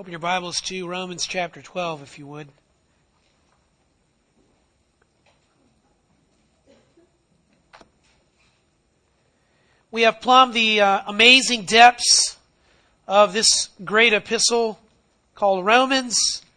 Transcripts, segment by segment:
Open your Bibles to Romans chapter 12, if you would. We have plumbed the amazing depths of this great epistle called Romans.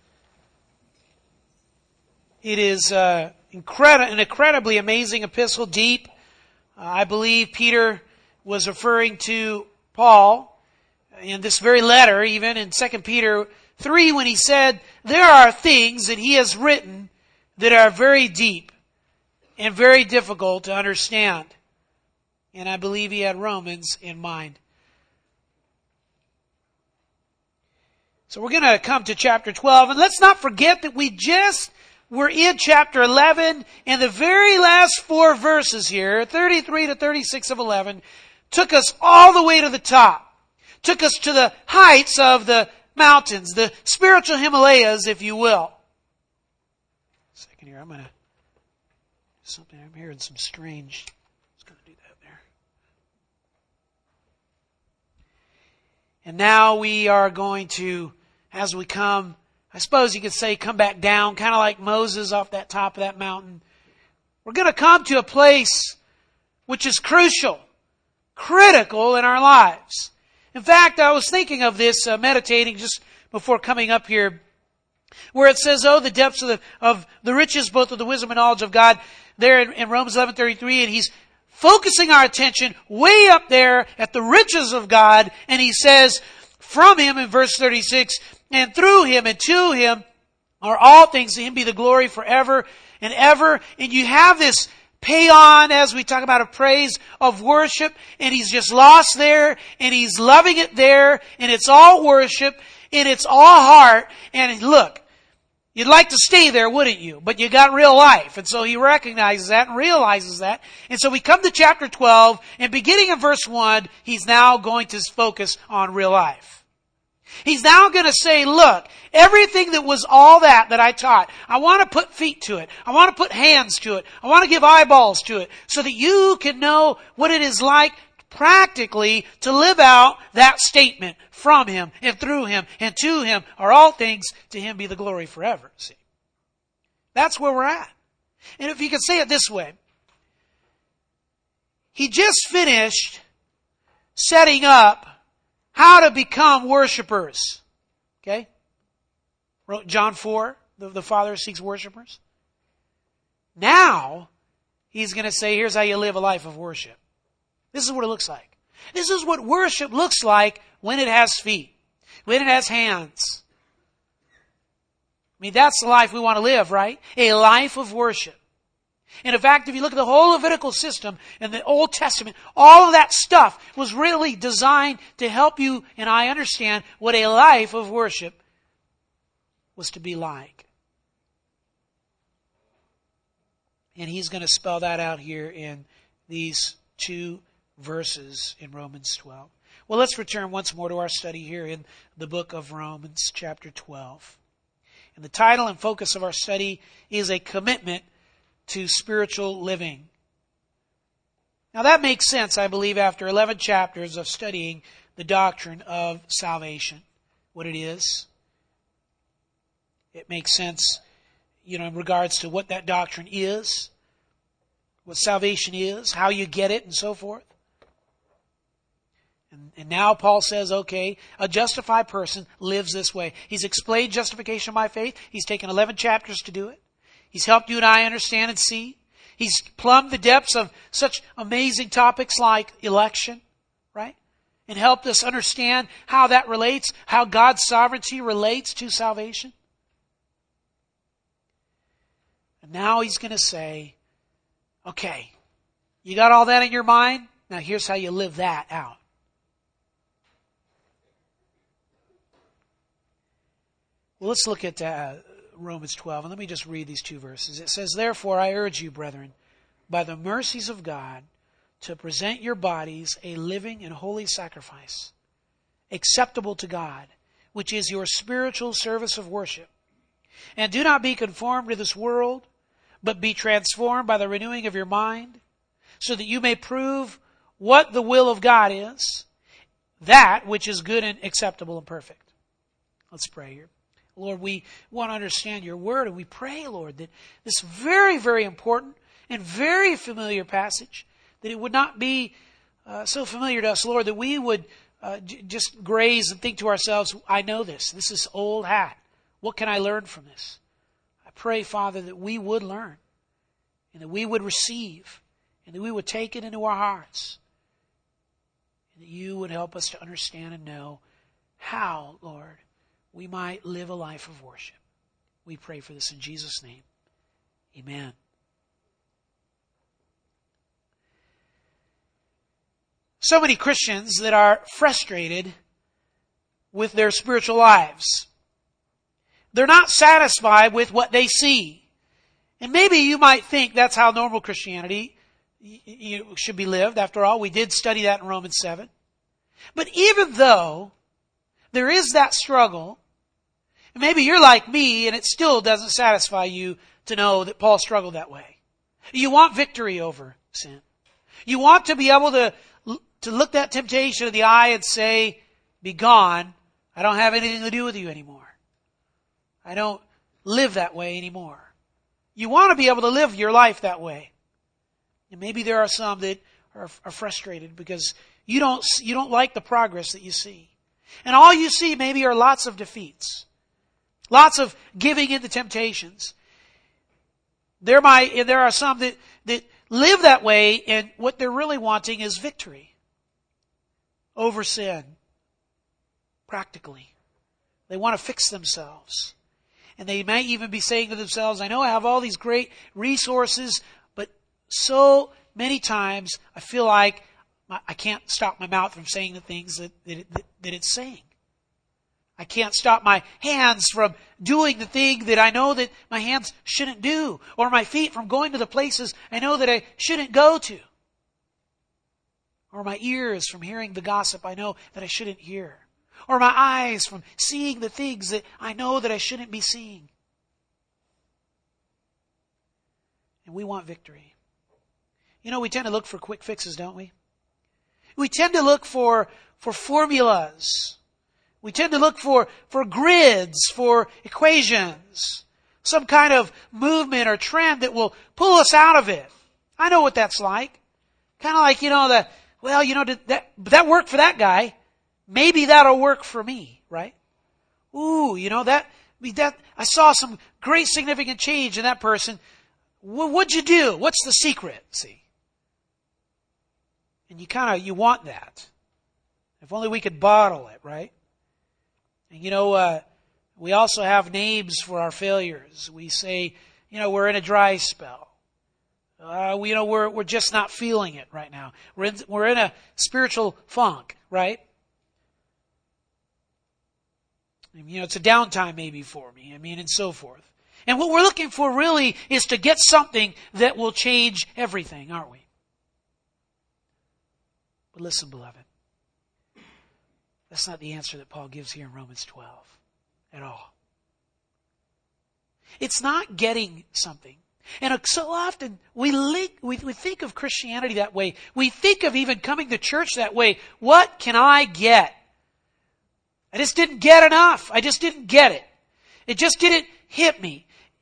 It is an incredibly amazing epistle, deep. I believe Peter was referring to Paul in this very letter, even in 2 Peter 3, when he said, there are things that he has written that are very deep and very difficult to understand. And I believe he had Romans in mind. So we're going to come to chapter 12. And let's not forget that we're in chapter 11. And the very last 4 verses here, 33 to 36 of 11, took us all the way to the top. Took us to the heights of the mountains, the spiritual Himalayas, if you will. Second here, I'm hearing some strange. Going to do that there. And now we are going to, as we come, I suppose you could say, come back down, kind of like Moses off that top of that mountain. We're going to come to a place which is crucial, critical in our lives. In fact, I was thinking of this, meditating just before coming up here, where it says, oh, the depths of the riches, both of the wisdom and knowledge of God, there in Romans 11:33, and he's focusing our attention way up there at the riches of God, and he says, from him in verse 36, and through him and to him are all things, to him be the glory forever and ever. And you have this paean, as we talk about, a praise of worship, and he's just lost there, and he's loving it there, and it's all worship, and it's all heart, and look, you'd like to stay there, wouldn't you? But you got real life, and so he recognizes that and realizes that, and so we come to chapter 12, and beginning in verse 1, he's now going to focus on real life. He's now going to say, look, everything that was all that I taught, I want to put feet to it. I want to put hands to it. I want to give eyeballs to it so that you can know what it is like practically to live out that statement. From him and through him and to him are all things, to him be the glory forever. See, that's where we're at. And if you can say it this way, he just finished setting up how to become worshipers. Okay? John 4, the Father seeks worshipers. Now, he's going to say, here's how you live a life of worship. This is what it looks like. This is what worship looks like when it has feet, when it has hands. I mean, that's the life we want to live, right? A life of worship. And in fact, if you look at the whole Levitical system in the Old Testament, all of that stuff was really designed to help you and I understand what a life of worship was to be like. And he's going to spell that out here in these 2 verses in Romans 12. Well, let's return once more to our study here in the book of Romans, chapter 12. And the title and focus of our study is a commitment to spiritual living. Now that makes sense, I believe, after 11 chapters of studying the doctrine of salvation, what it is. It makes sense, in regards to what that doctrine is, what salvation is, how you get it, and so forth. And now Paul says, okay, a justified person lives this way. He's explained justification by faith. He's taken 11 chapters to do it. He's helped you and I understand and see. He's plumbed the depths of such amazing topics like election, right? And helped us understand how that relates, how God's sovereignty relates to salvation. And now he's going to say, okay, you got all that in your mind? Now here's how you live that out. Well, let's look at Romans 12, and let me just read these 2 verses. It says, therefore I urge you, brethren, by the mercies of God, to present your bodies a living and holy sacrifice, acceptable to God, which is your spiritual service of worship. And do not be conformed to this world, but be transformed by the renewing of your mind, so that you may prove what the will of God is, that which is good and acceptable and perfect. Let's pray here. Lord, we want to understand your word, and we pray, Lord, that this very, very important and very familiar passage, that it would not be so familiar to us, Lord, that we would just graze and think to ourselves, I know this. This is old hat. What can I learn from this? I pray, Father, that we would learn, and that we would receive, and that we would take it into our hearts, and that you would help us to understand and know how, Lord, we might live a life of worship. We pray for this in Jesus' name. Amen. So many Christians that are frustrated with their spiritual lives. They're not satisfied with what they see. And maybe you might think that's how normal Christianity should be lived. After all, we did study that in Romans 7. But even though there is that struggle, and maybe you're like me and it still doesn't satisfy you to know that Paul struggled that way. You want victory over sin. You want to be able to look that temptation in the eye and say, be gone. I don't have anything to do with you anymore. I don't live that way anymore. You want to be able to live your life that way. And maybe there are some that are frustrated because you don't like the progress that you see. And all you see maybe are lots of defeats. Lots of giving in to temptations. There are some that live that way, and what they're really wanting is victory over sin. Practically. They want to fix themselves. And they may even be saying to themselves, I know I have all these great resources, but so many times I feel like I can't stop my mouth from saying the things that it's saying. I can't stop my hands from doing the thing that I know that my hands shouldn't do, or my feet from going to the places I know that I shouldn't go to, or my ears from hearing the gossip I know that I shouldn't hear, or my eyes from seeing the things that I know that I shouldn't be seeing. And we want victory. You know, we tend to look for quick fixes, don't we? We tend to look for formulas. We tend to look for grids, for equations, some kind of movement or trend that will pull us out of it. I know what that's like. Kind of like, that worked for that guy. Maybe that'll work for me, right? Ooh, that I saw some great significant change in that person. What'd you do? What's the secret? See? And you want that. If only we could bottle it, right? And we also have names for our failures. We say, we're in a dry spell. We're just not feeling it right now. We're in a spiritual funk, right? It's a downtime maybe for me. And so forth. And what we're looking for really is to get something that will change everything, aren't we? But listen, beloved. That's not the answer that Paul gives here in Romans 12 at all. It's not getting something. And so often we think of Christianity that way. We think of even coming to church that way. What can I get? I just didn't get enough. I just didn't get it. It just didn't hit me.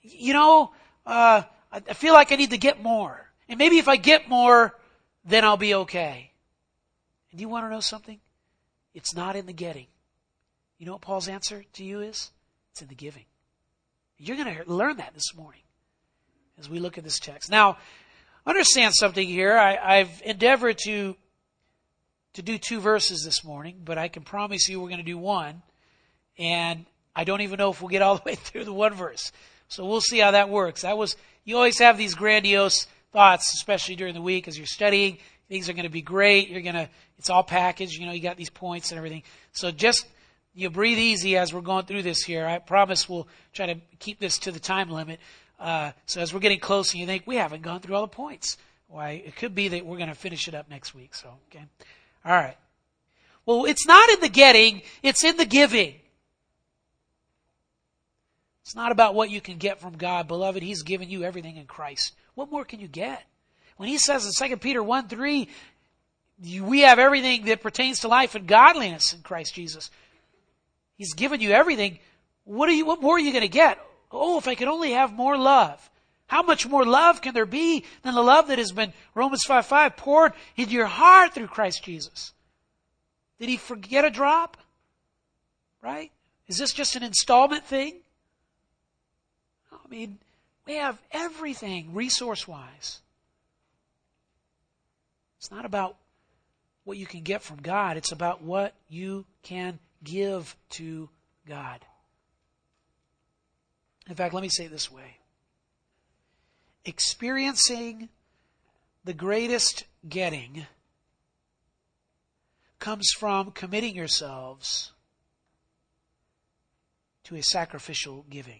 I feel like I need to get more. And maybe if I get more, then I'll be okay. And you want to know something? It's not in the getting. You know what Paul's answer to you is? It's in the giving. You're going to learn that this morning as we look at this text. Now, understand something here. I've endeavored to do 2 verses this morning, but I can promise you we're going to do 1. And I don't even know if we'll get all the way through the 1 verse. So we'll see how that works. You always have these grandiose thoughts, especially during the week as you're studying. Things are going to be great. It's all packaged. You got these points and everything. So just, breathe easy as we're going through this here. I promise we'll try to keep this to the time limit. So as we're getting close and you think, we haven't gone through all the points. Why, it could be that we're going to finish it up next week. So, okay. All right. Well, it's not in the getting. It's in the giving. It's not about what you can get from God. Beloved, He's given you everything in Christ. What more can you get? When He says in 2 Peter 1:3, we have everything that pertains to life and godliness in Christ Jesus. He's given you everything. What more are you going to get? Oh, if I could only have more love. How much more love can there be than the love that has been, Romans 5:5, poured into your heart through Christ Jesus? Did he forget a drop? Right? Is this just an installment thing? I mean, we have everything resource-wise. It's not about what you can get from God. It's about what you can give to God. In fact, let me say it this way. Experiencing the greatest getting comes from committing yourselves to a sacrificial giving.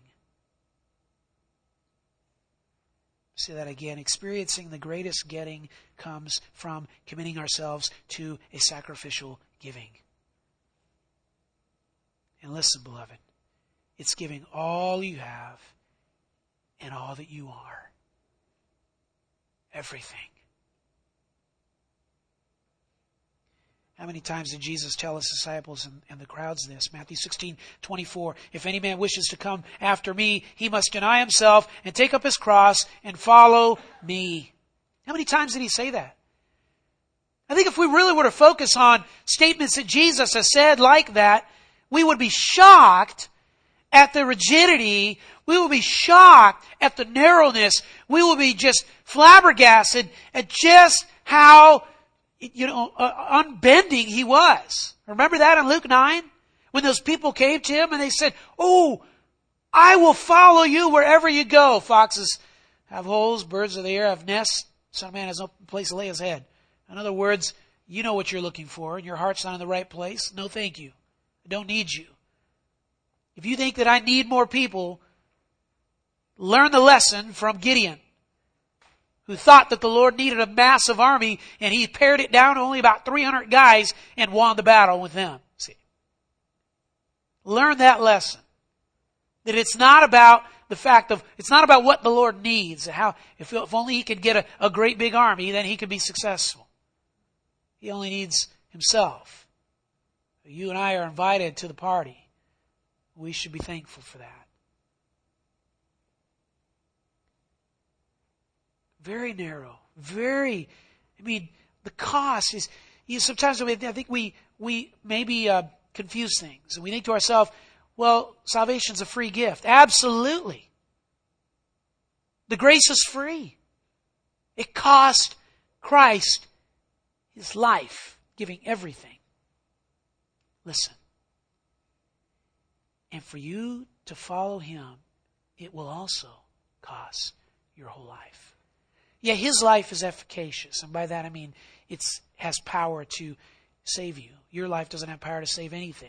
Say that again. Experiencing the greatest getting comes from committing ourselves to a sacrificial giving. And listen, beloved, it's giving all you have and all that you are. Everything. How many times did Jesus tell his disciples and the crowds this? Matthew 16:24. If any man wishes to come after me, he must deny himself and take up his cross and follow me. How many times did he say that? I think if we really were to focus on statements that Jesus has said like that, we would be shocked at the rigidity. We will be shocked at the narrowness. We will be just flabbergasted at just how unbending he was. Remember that in Luke 9? When those people came to him and they said, "Oh, I will follow you wherever you go." Foxes have holes, birds of the air have nests. Son of man has no place to lay his head. In other words, you know what you're looking for and your heart's not in the right place. No, thank you. I don't need you. If you think that I need more people, learn the lesson from Gideon, who thought that the Lord needed a massive army, and he pared it down to only about 300 guys and won the battle with them. See, learn that lesson. That it's not about it's not about what the Lord needs. If only he could get a great big army, then he could be successful. He only needs himself. You and I are invited to the party. We should be thankful for that. Very narrow. The cost is, sometimes I think we maybe confuse things. And we think to ourselves, well, salvation's a free gift. Absolutely. The grace is free. It cost Christ his life, giving everything. Listen. And for you to follow him, it will also cost your whole life. Yeah, his life is efficacious, and by that I mean it has power to save you. Your life doesn't have power to save anything.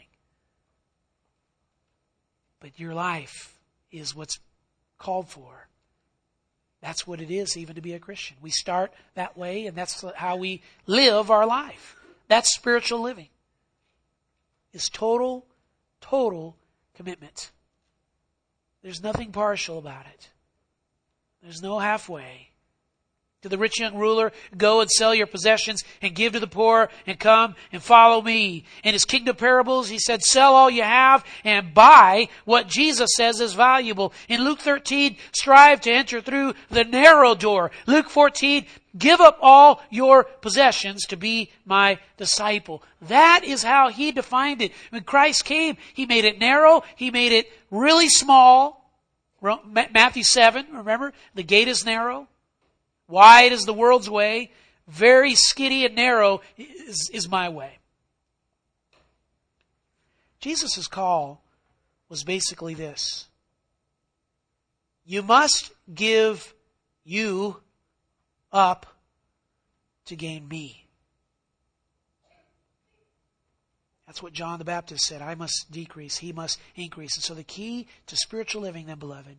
But your life is what's called for. That's what it is even to be a Christian. We start that way, and that's how we live our life. That's spiritual living. It's total commitment. There's nothing partial about it. There's no halfway. To the rich young ruler, go and sell your possessions and give to the poor and come and follow me. In his kingdom parables, he said, sell all you have and buy what Jesus says is valuable. In Luke 13, strive to enter through the narrow door. Luke 14, give up all your possessions to be my disciple. That is how he defined it. When Christ came, he made it narrow. He made it really small. Matthew 7, remember? The gate is narrow. Wide is the world's way. Very skinny and narrow is my way. Jesus' call was basically this. You must give you up to gain me. That's what John the Baptist said. I must decrease, he must increase. And so the key to spiritual living, then, beloved,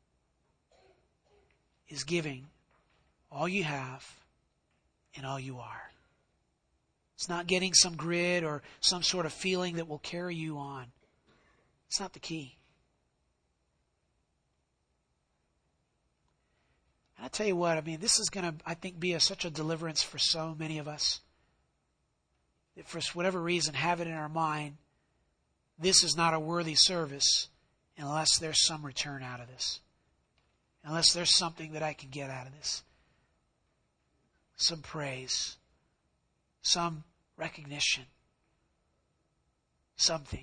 is giving all you have and all you are. It's not getting some grid or some sort of feeling that will carry you on. It's not the key. And I tell you what, this is going to, I think, be such a deliverance for so many of us. That for whatever reason have it in our mind this is not a worthy service unless there's some return out of this. Unless there's something that I can get out of this. Some praise. Some recognition. Something.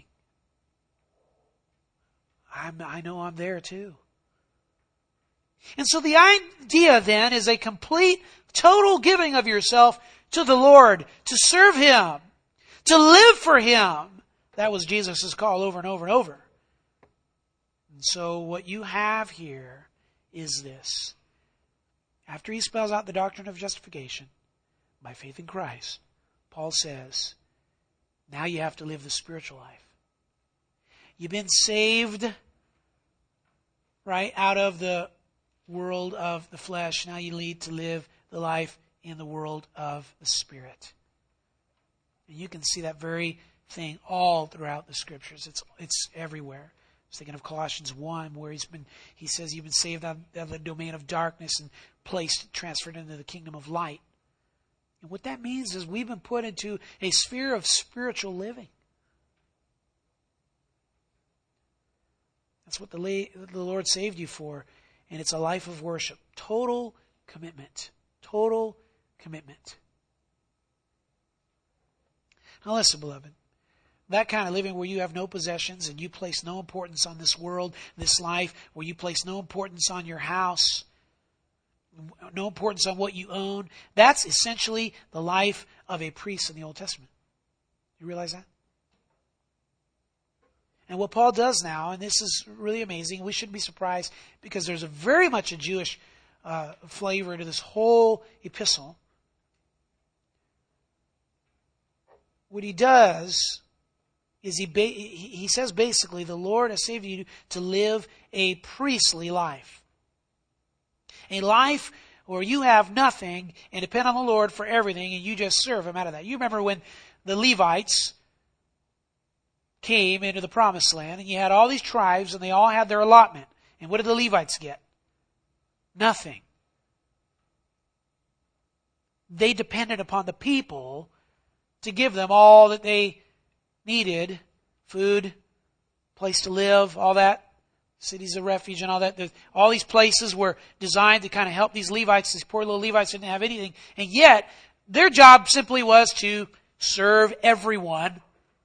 I know I'm there too. And so the idea then is a complete, total giving of yourself to the Lord, to serve Him, to live for Him. That was Jesus' call over and over and over. And so what you have here is this. After he spells out the doctrine of justification by faith in Christ, Paul says, now you have to live the spiritual life. You've been saved, right, out of the world of the flesh. Now you need to live the life in the world of the Spirit. And you can see that very thing all throughout the Scriptures. It's everywhere. I was thinking of Colossians 1, where he says you've been saved out of the domain of darkness and transferred into the kingdom of light. And what that means is we've been put into a sphere of spiritual living. That's what the Lord saved you for. And it's a life of worship. Total commitment. Total commitment. Now listen, beloved. That kind of living where you have no possessions and you place no importance on this world, this life, where you place no importance on your house, no importance on what you own, that's essentially the life of a priest in the Old Testament. You realize that? And what Paul does now, and this is really amazing, we shouldn't be surprised because there's very much a Jewish flavor to this whole epistle. What he does is he says basically, the Lord has saved you to live a priestly life. A life where you have nothing and depend on the Lord for everything and you just serve Him out of that. You remember when the Levites came into the Promised Land and you had all these tribes and they all had their allotment. And what did the Levites get? Nothing. They depended upon the people to give them all that they needed, food, place to live, all that, cities of refuge and all that. All these places were designed to kind of help these Levites. These poor little Levites didn't have anything. And yet, their job simply was to serve everyone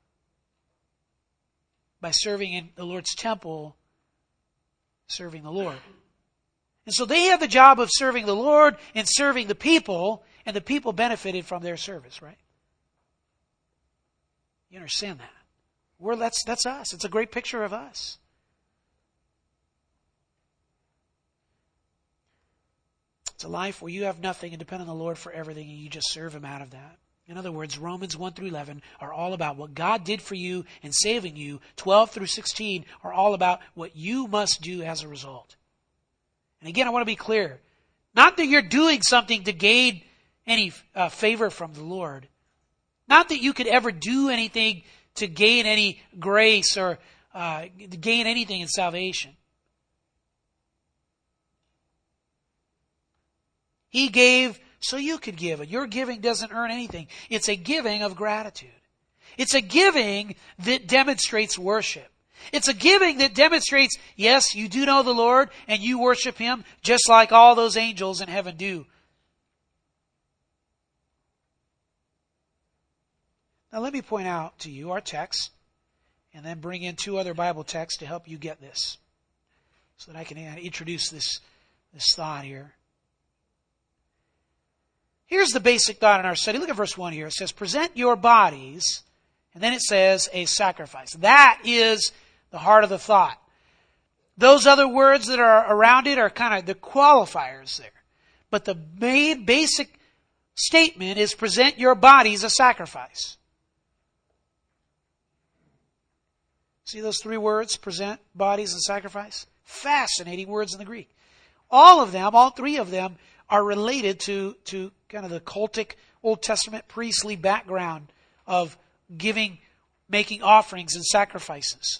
by serving in the Lord's temple, serving the Lord. And so they had the job of serving the Lord and serving the people, and the people benefited from their service, right? You understand that? That's us. It's a great picture of us. It's a life where you have nothing and depend on the Lord for everything and you just serve Him out of that. In other words, Romans 1 through 11 are all about what God did for you in saving you. 12 through 16 are all about what you must do as a result. And again, I want to be clear. Not that you're doing something to gain any favor from the Lord. Not that you could ever do anything to gain any grace or gain anything in salvation. He gave so you could give. And your giving doesn't earn anything. It's a giving of gratitude. It's a giving that demonstrates worship. It's a giving that demonstrates, yes, you do know the Lord and you worship Him just like all those angels in heaven do. Now let me point out to you our text and then bring in two other Bible texts to help you get this so that I can introduce this thought here. Here's the basic thought in our study. Look at verse 1 here. It says, present your bodies, and then it says a sacrifice. That is the heart of the thought. Those other words that are around it are kind of the qualifiers there. But the main basic statement is present your bodies a sacrifice. See those three words, present, bodies, and sacrifice? Fascinating words in the Greek. All three of them, are related to kind of the cultic Old Testament priestly background of making offerings and sacrifices.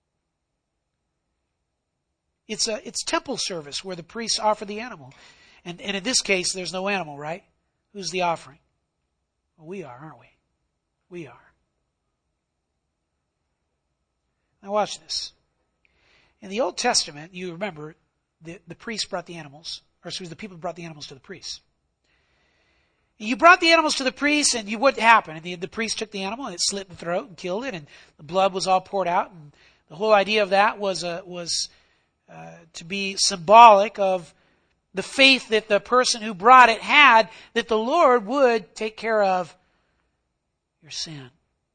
It's temple service where the priests offer the animal. And in this case, there's no animal, right? Who's the offering? Well, we are, aren't we? We are. Now watch this. In the Old Testament, you remember, the priest brought the animals, or excuse me, the people brought the animals to the priest. You brought the animals to the priest, and what happened? And the priest took the animal, and it slit the throat and killed it, and the blood was all poured out. And the whole idea of that was to be symbolic of the faith that the person who brought it had, that the Lord would take care of your sin.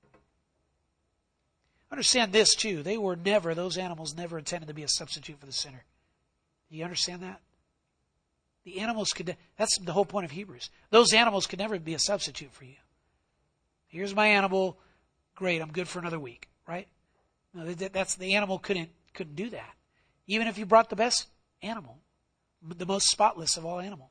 Understand this too. Those animals never intended to be a substitute for the sinner. Do you understand that? The animals that's the whole point of Hebrews. Those animals could never be a substitute for you. Here's my animal. Great, I'm good for another week, right? No, the animal couldn't do that. Even if you brought the best animal, the most spotless of all animals.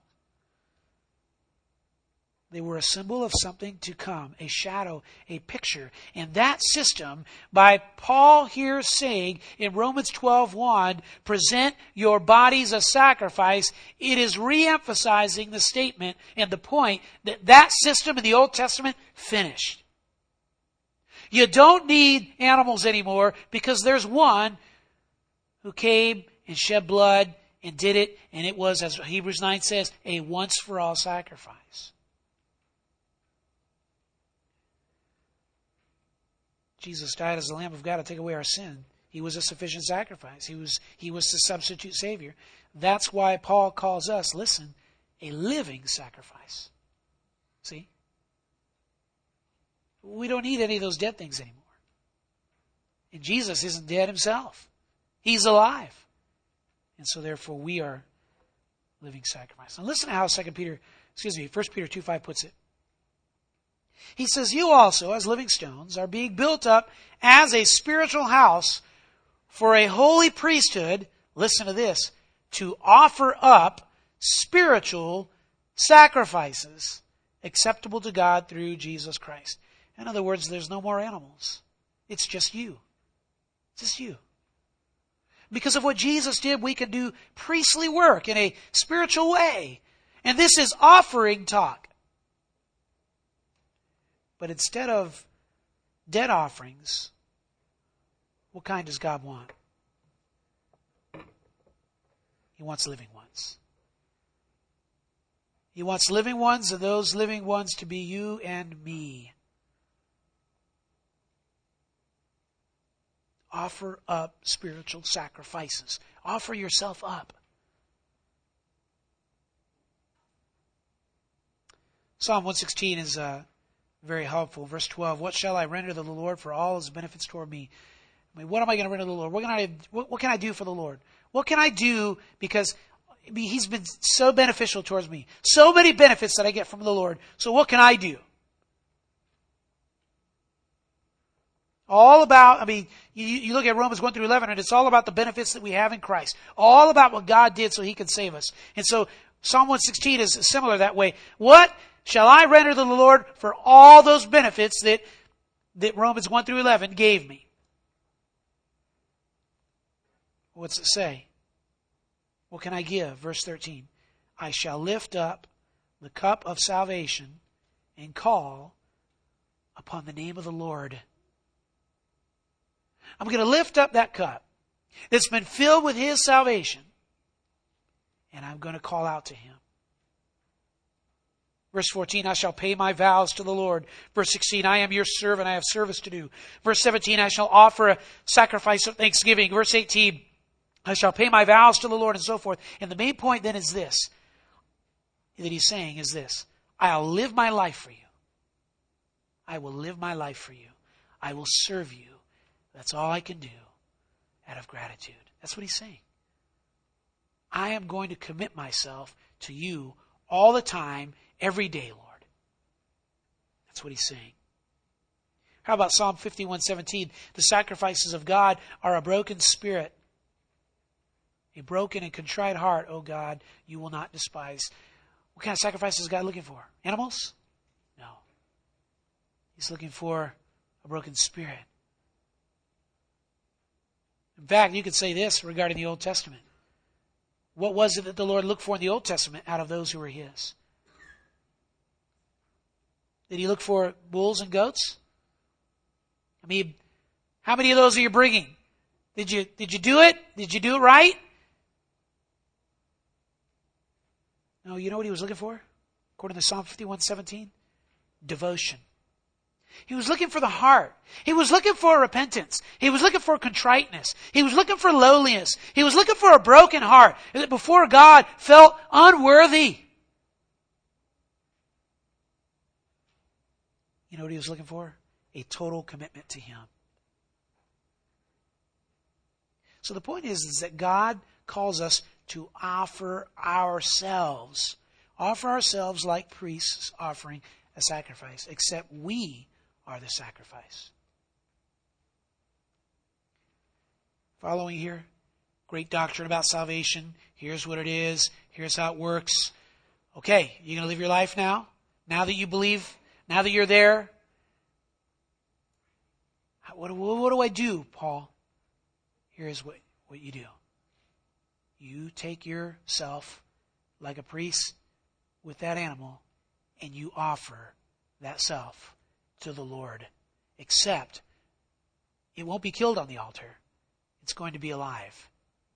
They were a symbol of something to come, a shadow, a picture. And that system, by Paul here saying in Romans 12:1, present your bodies a sacrifice, it is re-emphasizing the statement and the point that system in the Old Testament finished. You don't need animals anymore because there's one who came and shed blood and did it, and it was, as Hebrews 9 says, a once-for-all sacrifice. Jesus died as the Lamb of God to take away our sin. He was a sufficient sacrifice. He was the substitute Savior. That's why Paul calls us, listen, a living sacrifice. See? We don't need any of those dead things anymore. And Jesus isn't dead himself. He's alive. And so therefore we are living sacrifice. Now listen to how 1 Peter 2:5 puts it. He says, you also, as living stones, are being built up as a spiritual house for a holy priesthood, listen to this, to offer up spiritual sacrifices acceptable to God through Jesus Christ. In other words, there's no more animals. It's just you. Just you. Because of what Jesus did, we can do priestly work in a spiritual way. And this is offering talk. But instead of dead offerings, what kind does God want? He wants living ones. He wants living ones, and those living ones to be you and me. Offer up spiritual sacrifices. Offer yourself up. Psalm 116 is very helpful. Verse 12, what shall I render to the Lord for all his benefits toward me? I mean, what am I going to render to the Lord? What can I do for the Lord? What can I do because he's been so beneficial towards me? So many benefits that I get from the Lord. So what can I do? All about, you look at Romans 1-11 and it's all about the benefits that we have in Christ. All about what God did so he could save us. And so Psalm 116 is similar that way. What shall I render to the Lord for all those benefits that Romans 1-11 gave me? What's it say? What can I give? Verse 13. I shall lift up the cup of salvation and call upon the name of the Lord. I'm going to lift up that cup that's been filled with his salvation, and I'm going to call out to him. Verse 14, I shall pay my vows to the Lord. Verse 16, I am your servant, I have service to do. Verse 17, I shall offer a sacrifice of thanksgiving. Verse 18, I shall pay my vows to the Lord, and so forth. And the main point then is this, that he's saying is this, I'll live my life for you. I will live my life for you. I will serve you. That's all I can do out of gratitude. That's what he's saying. I am going to commit myself to you all the time, every day, Lord. That's what he's saying. How about Psalm 51:17? The sacrifices of God are a broken spirit. A broken and contrite heart, O God, you will not despise. What kind of sacrifices is God looking for? Animals? No. He's looking for a broken spirit. In fact, you could say this regarding the Old Testament. What was it that the Lord looked for in the Old Testament out of those who were his? Did he look for bulls and goats? How many of those are you bringing? Did you do it? Did you do it right? No, you know what he was looking for? According to Psalm 51:17? Devotion. He was looking for the heart. He was looking for repentance. He was looking for contriteness. He was looking for lowliness. He was looking for a broken heart that before God felt unworthy. You know what he was looking for? A total commitment to Him. So the point is that God calls us to offer ourselves like priests offering a sacrifice, except we are the sacrifice. Following here? Great doctrine about salvation. Here's what it is. Here's how it works. Okay, you're going to live your life now? Now that you believe? Now that you're there? What do I do, Paul? Here's what you do. You take yourself like a priest with that animal, and you offer that self to the Lord. Except it won't be killed on the altar. It's going to be alive.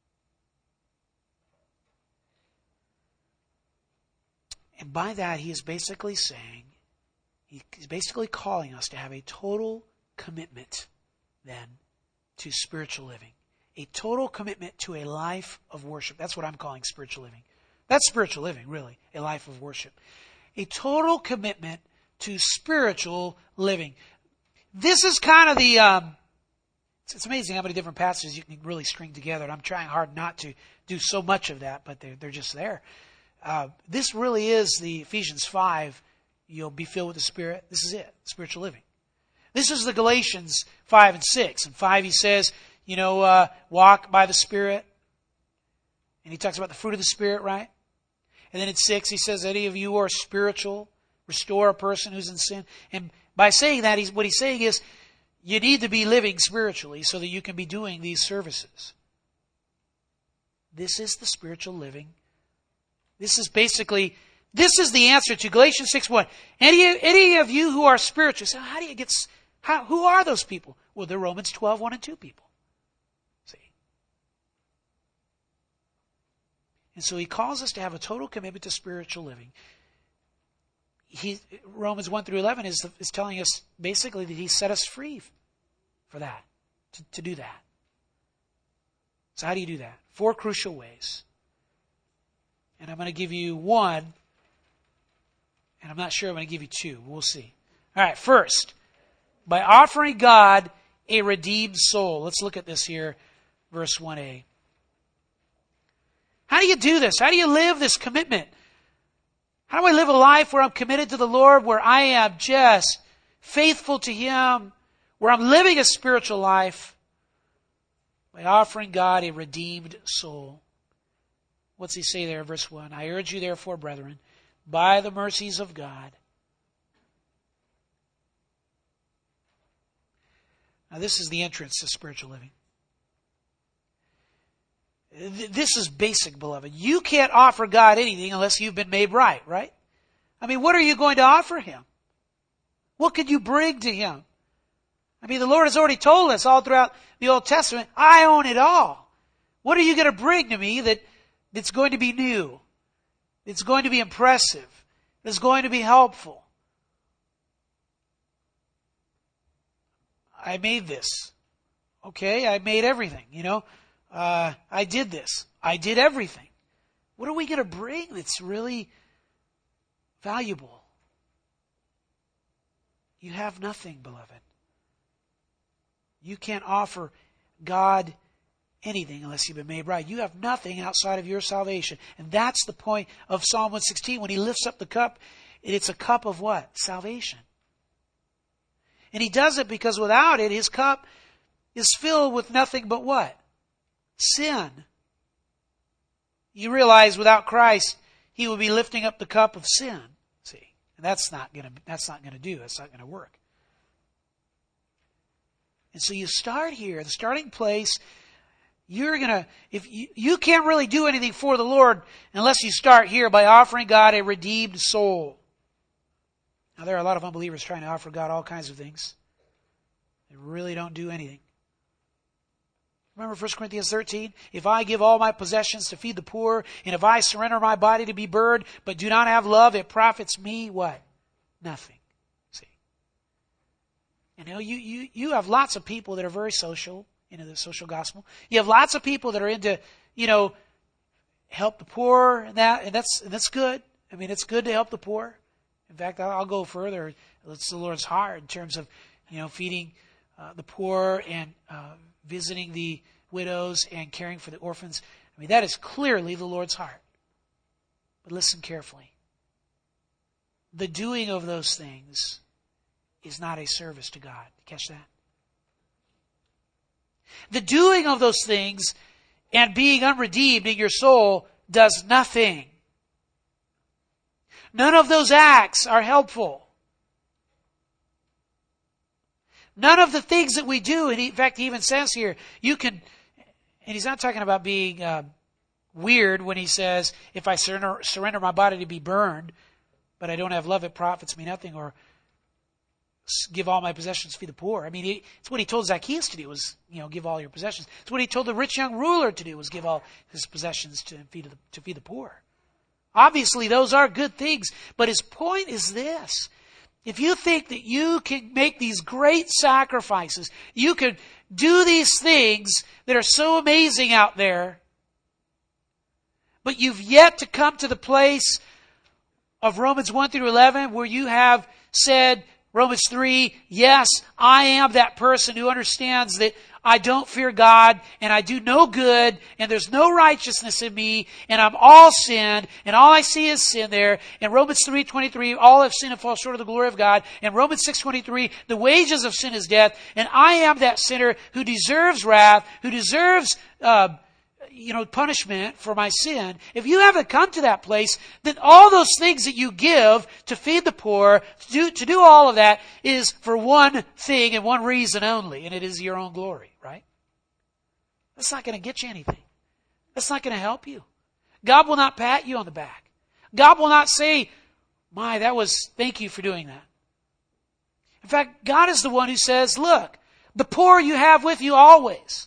And by that, he is basically saying, he's basically calling us to have a total commitment then to spiritual living. A total commitment to a life of worship. That's what I'm calling spiritual living. That's spiritual living, really, a life of worship. A total commitment to spiritual living. This is kind of the... it's amazing how many different passages you can really string together, and I'm trying hard not to do so much of that, but they're just there. This really is the Ephesians 5, you'll be filled with the Spirit. This is it, spiritual living. This is the Galatians 5 and 6. In 5 he says, walk by the Spirit. And he talks about the fruit of the Spirit, right? And then in 6 he says, any of you are spiritual, restore a person who's in sin. And by saying that, what he's saying is, you need to be living spiritually so that you can be doing these services. This is the spiritual living. This is the answer to Galatians 6:1. Any of you who are spiritual, so who are those people? Well, they're Romans 12:1 and 2 people. See? And so he calls us to have a total commitment to spiritual living. Romans 1 through 11 is telling us basically that he set us free for that, to do that. So how do you do that? 4 crucial ways. And I'm going to give you one, and I'm not sure I'm going to give you 2. We'll see. All right, first, by offering God a redeemed soul. Let's look at this here, verse 1a. How do you do this? How do you live this commitment? How do I live a life where I'm committed to the Lord, where I am just faithful to Him, where I'm living a spiritual life? By offering God a redeemed soul. What's he say there, verse 1? I urge you therefore, brethren, by the mercies of God. Now this is the entrance to spiritual living. This is basic, beloved. You can't offer God anything unless you've been made right? I mean, what are you going to offer Him? What could you bring to Him? I mean, the Lord has already told us all throughout the Old Testament, I own it all. What are you going to bring to me that's going to be new? It's going to be impressive. It's going to be helpful. I made this. Okay, I made everything, I did this. I did everything. What are we going to bring that's really valuable? You have nothing, beloved. You can't offer God anything unless you've been made right. You have nothing outside of your salvation. And that's the point of Psalm 116. When he lifts up the cup, it's a cup of what? Salvation. And he does it because without it, his cup is filled with nothing but what? Sin. You realize without Christ, he will be lifting up the cup of sin. See, and that's not going to do. That's not going to work. And so you start here, the starting place. If you can't really do anything for the Lord unless you start here by offering God a redeemed soul. Now there are a lot of unbelievers trying to offer God all kinds of things. They really don't do anything. Remember 1 Corinthians 13? If I give all my possessions to feed the poor, and if I surrender my body to be burned, but do not have love, it profits me what? Nothing. See? And you have lots of people that are very social, into the social gospel. You have lots of people that are into, help the poor and that's good. I mean, it's good to help the poor. In fact, I'll go further. It's the Lord's heart in terms of, feeding the poor and visiting the widows and caring for the orphans. I mean, that is clearly the Lord's heart. But listen carefully. The doing of those things is not a service to God. Catch that? The doing of those things and being unredeemed in your soul does nothing. None of those acts are helpful. None of the things that we do, and in fact he even says here, you can, and he's not talking about being weird when he says, if I surrender my body to be burned, but I don't have love, it profits me nothing, or give all my possessions to feed the poor. I mean, it's what he told Zacchaeus to do was, give all your possessions. It's what he told the rich young ruler to do was give all his possessions to feed the poor. Obviously, those are good things, but his point is this. If you think that you can make these great sacrifices, you can do these things that are so amazing out there, but you've yet to come to the place of Romans 1 through 11 where you have said, Romans 3, yes, I am that person who understands that I don't fear God and I do no good and there's no righteousness in me and I'm all sinned and all I see is sin there. And Romans 3:23, all have sinned and fall short of the glory of God. And Romans 6:23, the wages of sin is death. And I am that sinner who deserves wrath, who deserves punishment for my sin. If you haven't come to that place, then all those things that you give to feed the poor, to do all of that is for one thing and one reason only, and it is your own glory, right? That's not going to get you anything. That's not going to help you. God will not pat you on the back. God will not say, thank you for doing that. In fact, God is the one who says, look, the poor you have with you always.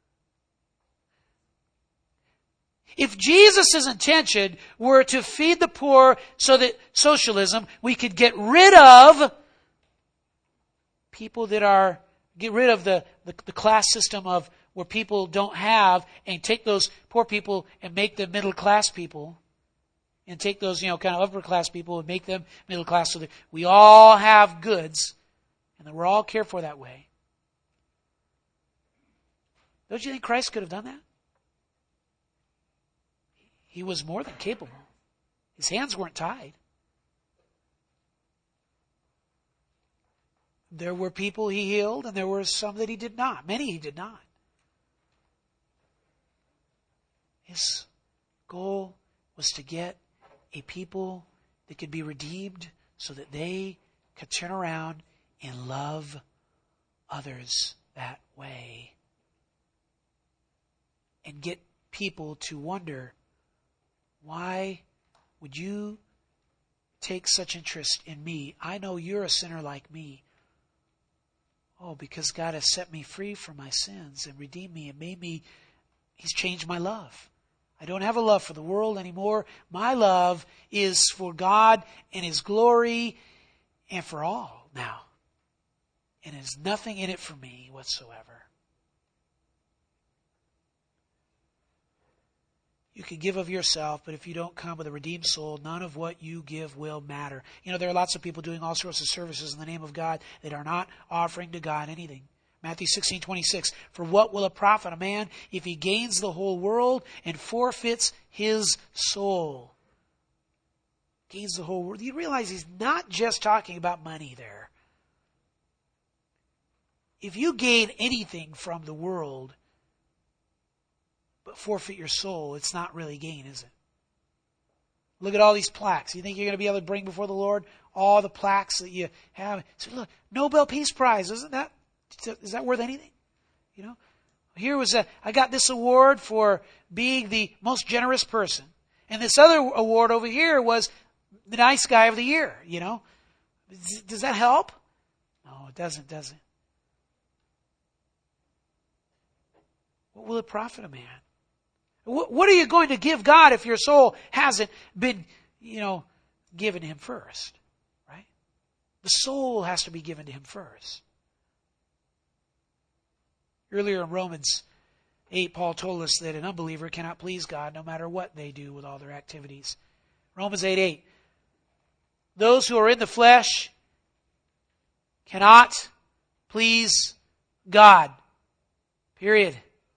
If Jesus' intention were to feed the poor so that socialism, we could get rid of people get rid of the class system of where people don't have and take those poor people and make them middle class people and take those, kind of upper class people and make them middle class so that we all have goods and that we're all cared for that way. Don't you think Christ could have done that? He was more than capable. His hands weren't tied. There were people he healed, and there were some that he did not. Many he did not. His goal was to get a people that could be redeemed so that they could turn around and love others that way. And get people to wonder, why would you take such interest in me? I know you're a sinner like me. Oh, because God has set me free from my sins and redeemed me and He's changed my love. I don't have a love for the world anymore. My love is for God and His glory and for all now. And there's nothing in it for me whatsoever. You can give of yourself, but if you don't come with a redeemed soul, none of what you give will matter. There are lots of people doing all sorts of services in the name of God that are not offering to God anything. Matthew 16:26, for what will it profit a man if he gains the whole world and forfeits his soul? Gains the whole world. You realize he's not just talking about money there. If you gain anything from the world, but forfeit your soul, it's not really gain, is it? Look at all these plaques. You think you're going to be able to bring before the Lord all the plaques that you have? So look, Nobel Peace Prize, is that worth anything? Here was I got this award for being the most generous person. And this other award over here was the nice guy of the year, Does that help? No, it doesn't, does it? what will it profit a man? What are you going to give God if your soul hasn't been, given him first? Right? The soul has to be given to him first. Earlier in Romans 8, Paul told us that an unbeliever cannot please God no matter what they do with all their activities. Romans 8:8. Those who are in the flesh cannot please God. Period.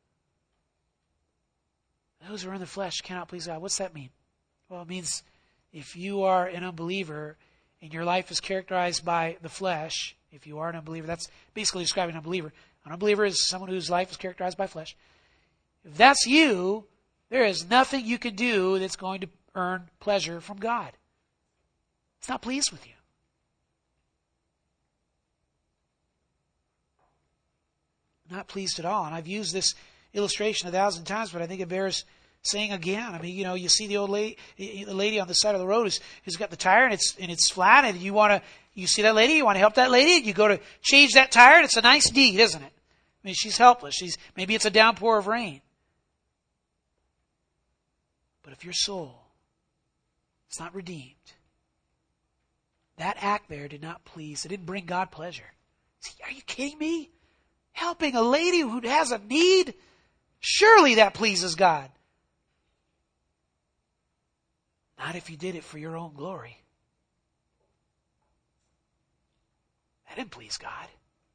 Those who are in the flesh cannot please God. What's that mean? Well, it means if you are an unbeliever and your life is characterized by the flesh, if you are an unbeliever, that's basically describing an unbeliever. An unbeliever is someone whose life is characterized by flesh. If that's you, there is nothing you can do that's going to earn pleasure from God. He's not pleased with you. Not pleased at all. And I've used this illustration 1,000 times, but I think it bears saying again. I mean, you see the old lady, on the side of the road who's got the tire and it's flat, and you see that lady, you want to help that lady, and you go to change that tire, and it's a nice deed, isn't it? I mean, she's helpless. Maybe it's a downpour of rain. But if your soul is not redeemed, that act there did not please. It didn't bring God pleasure. Are you kidding me? Helping a lady who has a need? Surely that pleases God. Not if you did it for your own glory. That didn't please God.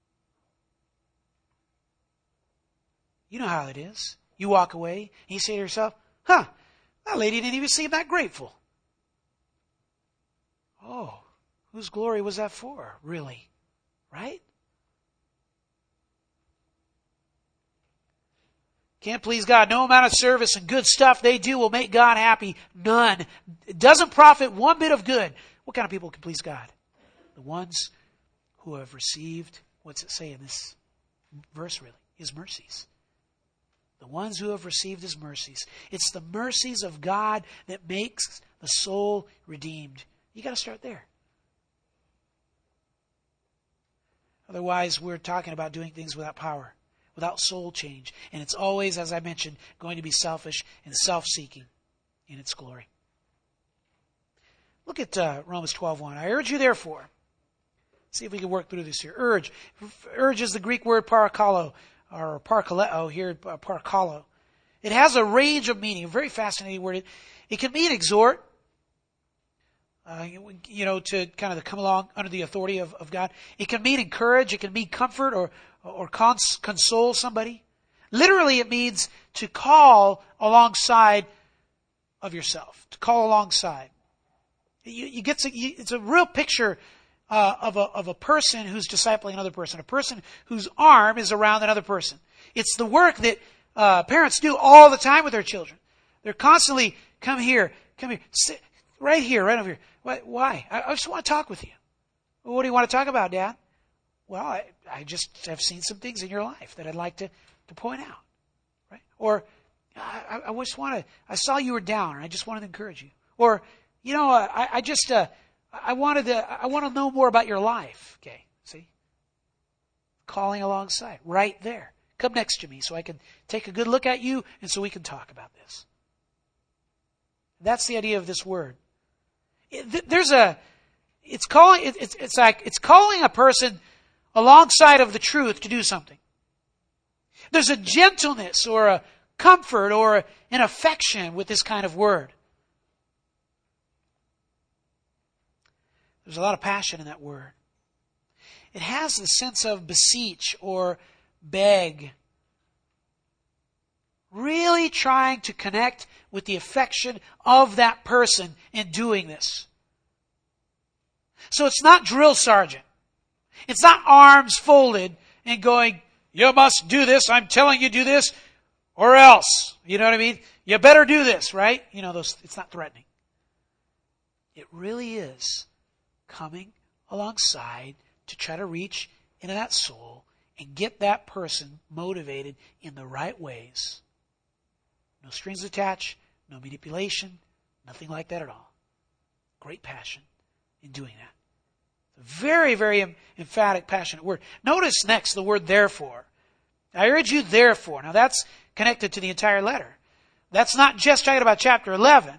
You know how it is. You walk away and you say to yourself, that lady didn't even seem that grateful. Oh, whose glory was that for, really? Right? Can't please God. No amount of service and good stuff they do will make God happy. None. It doesn't profit one bit of good. What kind of people can please God? The ones who have received, what's it say in this verse really? His mercies. The ones who have received His mercies. It's the mercies of God that makes the soul redeemed. You got to start there. Otherwise, we're talking about doing things without power, without soul change. And it's always, as I mentioned, going to be selfish and self-seeking in its glory. Look at Romans 12:1. I urge you, therefore. See if we can work through this here. Urge. Urge is the Greek word parakalo, or parkaleo here, parakalo. It has a range of meaning, a very fascinating word. It can mean exhort, to kind of come along under the authority of God. It can mean encourage. It can mean comfort or console somebody. Literally, it means to call alongside of yourself. To call alongside. It's a real picture of a person who's discipling another person. A person whose arm is around another person. It's the work that parents do all the time with their children. They're constantly, come here, sit right here, right over here. Why? I just want to talk with you. Well, what do you want to talk about, Dad? Well, I just have seen some things in your life that I'd like to point out. Right? Or, I saw you were down, and I just wanted to encourage you. Or, I want to know more about your life. Okay, see? Calling alongside, right there. Come next to me so I can take a good look at you and so we can talk about this. That's the idea of this word. It's calling a person alongside of the truth to do something. There's a gentleness or a comfort or an affection with this kind of word. There's a lot of passion in that word. It has the sense of beseech or beg. Really trying to connect with the affection of that person in doing this. So it's not drill sergeant. It's not arms folded and going, you must do this, I'm telling you do this, or else. You know what I mean? You better do this, right? It's not threatening. It really is coming alongside to try to reach into that soul and get that person motivated in the right ways. No strings attached, no manipulation, nothing like that at all. Great passion in doing that. It's a very, very emphatic, passionate word. Notice next the word therefore. I urge you therefore. Now that's connected to the entire letter. That's not just talking about chapter 11.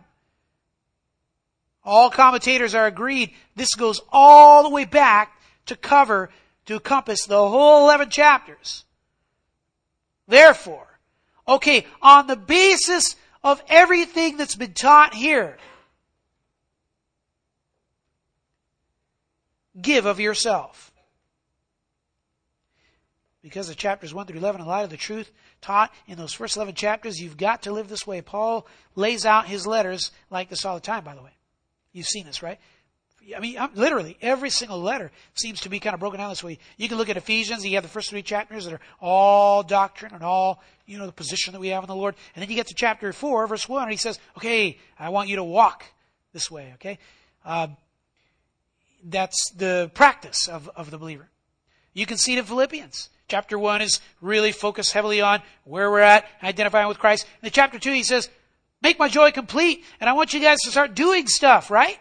All commentators are agreed this goes all the way back to encompass the whole 11 chapters. Therefore, okay, on the basis of everything that's been taught here, give of yourself. Because of chapters 1 through 11, in light of the truth taught in those first 11 chapters, you've got to live this way. Paul lays out his letters like this all the time, by the way. You've seen this, right? I mean, literally, every single letter seems to be kind of broken down this way. You can look at Ephesians, you have the first 3 chapters that are all doctrine and all, the position that we have in the Lord. And then you get to chapter 4, verse 1, and he says, okay, I want you to walk this way, okay? That's the practice of the believer. You can see it in Philippians. Chapter 1 is really focused heavily on where we're at, identifying with Christ. In chapter 2, he says, make my joy complete, and I want you guys to start doing stuff, right?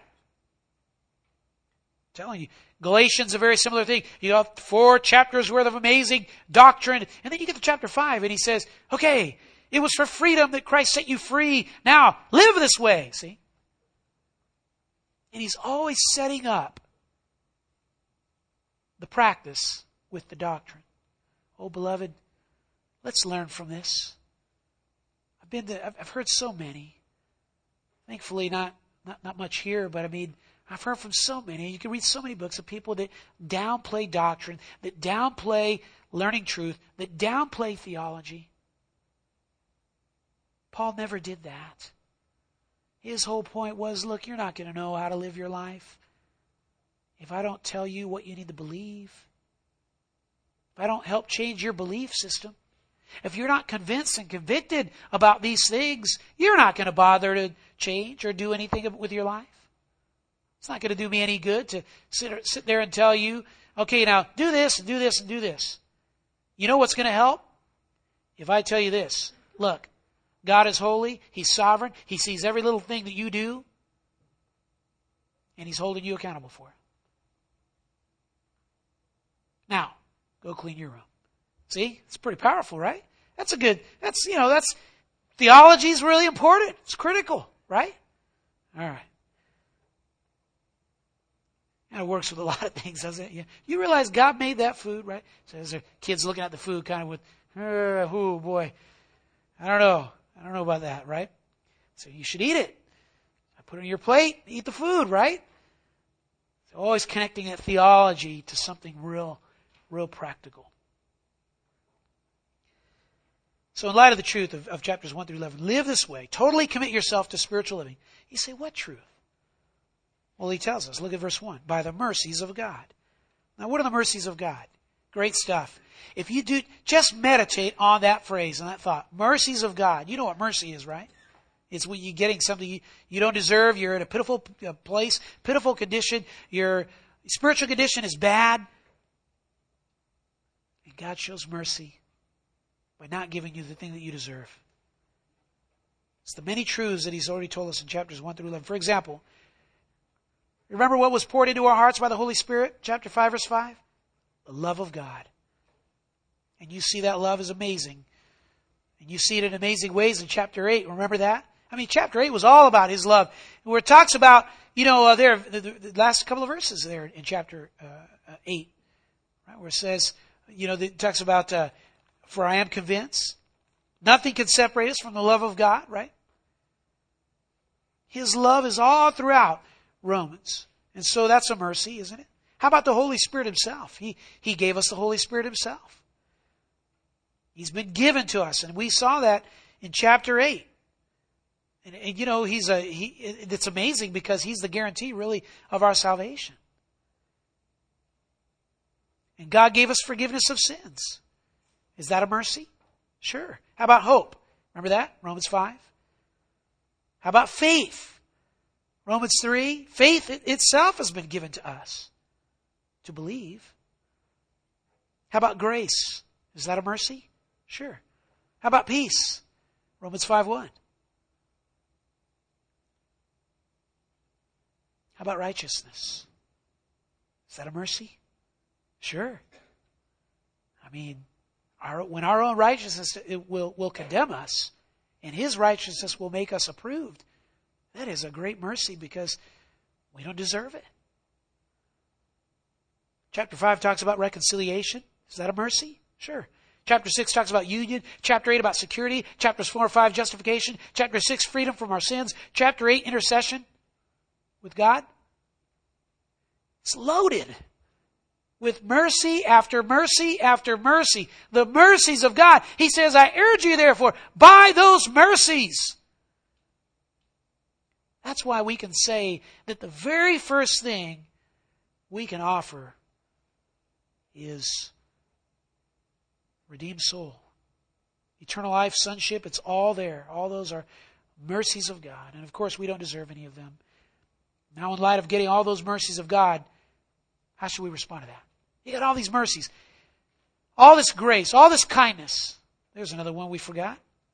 I'm telling you, Galatians, a very similar thing. You got 4 chapters worth of amazing doctrine, and then you get to chapter 5, and he says, okay, it was for freedom that Christ set you free. Now, live this way, see? And he's always setting up the practice with the doctrine. Oh, beloved, let's learn from this. I've heard so many. Thankfully, not much here, but I mean, I've heard from so many. You can read so many books of people that downplay doctrine, that downplay learning truth, that downplay theology. Paul never did that. His whole point was, look, you're not going to know how to live your life if I don't tell you what you need to believe. If I don't help change your belief system. If you're not convinced and convicted about these things, you're not going to bother to change or do anything with your life. It's not going to do me any good to sit there and tell you, okay, now do this and do this and do this. You know what's going to help? If I tell you this, look, God is holy, He's sovereign, He sees every little thing that you do, and He's holding you accountable for it. Now, go clean your room. See? It's pretty powerful, right? Theology is really important. It's critical, right? All right. And it works with a lot of things, doesn't it? You realize God made that food, right? So there's kids looking at the food kind of with, oh boy, I don't know about that, right? So you should eat it. I put it on your plate, eat the food, right? So always connecting that theology to something real practical. So in light of the truth of chapters 1 through 11, live this way. Totally commit yourself to spiritual living. You say, what truth? Well, he tells us, look at verse 1, by the mercies of God. Now, what are the mercies of God? Great stuff. If you do, just meditate on that phrase and that thought. Mercies of God. You know what mercy is, right? It's when you're getting something you don't deserve. You're in a pitiful place, pitiful condition. Your spiritual condition is bad. And God shows mercy by not giving you the thing that you deserve. It's the many truths that He's already told us in chapters 1 through 11. For example, remember what was poured into our hearts by the Holy Spirit? Chapter 5, verse 5? The love of God. And you see that love is amazing. And you see it in amazing ways in chapter 8. Remember that? I mean, chapter 8 was all about His love. Where it talks about, the last couple of verses there in chapter 8. Right, where it says, it talks about, for I am convinced, nothing can separate us from the love of God, right? His love is all throughout Romans. And so that's a mercy, isn't it? How about the Holy Spirit Himself? He gave us the Holy Spirit Himself. He's been given to us, and we saw that in chapter 8. And it's amazing because He's the guarantee, really, of our salvation. And God gave us forgiveness of sins. Is that a mercy? Sure. How about hope? Remember that? Romans 5. How about faith? Romans 3. Faith itself has been given to us to believe. How about grace? Is that a mercy? Sure. How about peace? Romans 5:1. How about righteousness? Is that a mercy? Sure. I mean, When our own righteousness will condemn us, and His righteousness will make us approved, that is a great mercy because we don't deserve it. Chapter 5 talks about reconciliation. Is that a mercy? Sure. Chapter 6 talks about union. Chapter 8 about security. Chapters 4 and 5, justification. Chapter 6, freedom from our sins. Chapter 8, intercession with God. It's loaded with mercy after mercy after mercy. The mercies of God. He says, I urge you therefore, by those mercies. That's why we can say that the very first thing we can offer is redeemed soul. Eternal life, sonship, it's all there. All those are mercies of God. And of course, we don't deserve any of them. Now, in light of getting all those mercies of God, how should we respond to that? You got all these mercies, all this grace, all this kindness. There's another one we forgot.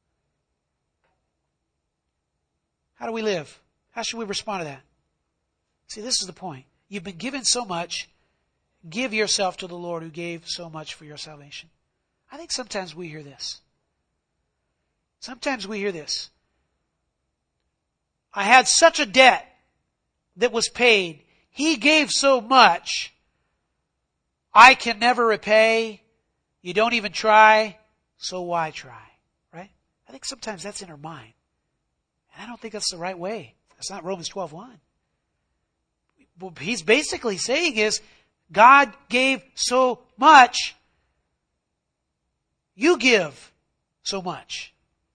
How do we live? How should we respond to that? See, this is the point. You've been given so much. Give yourself to the Lord who gave so much for your salvation. I think sometimes we hear this. Sometimes we hear this. I had such a debt that was paid. He gave so much. I can never repay. You don't even try. So why try? Right? I think sometimes that's in our mind. And I don't think that's the right way. That's not Romans 12:1. What he's basically saying is, God gave so much. You give so much.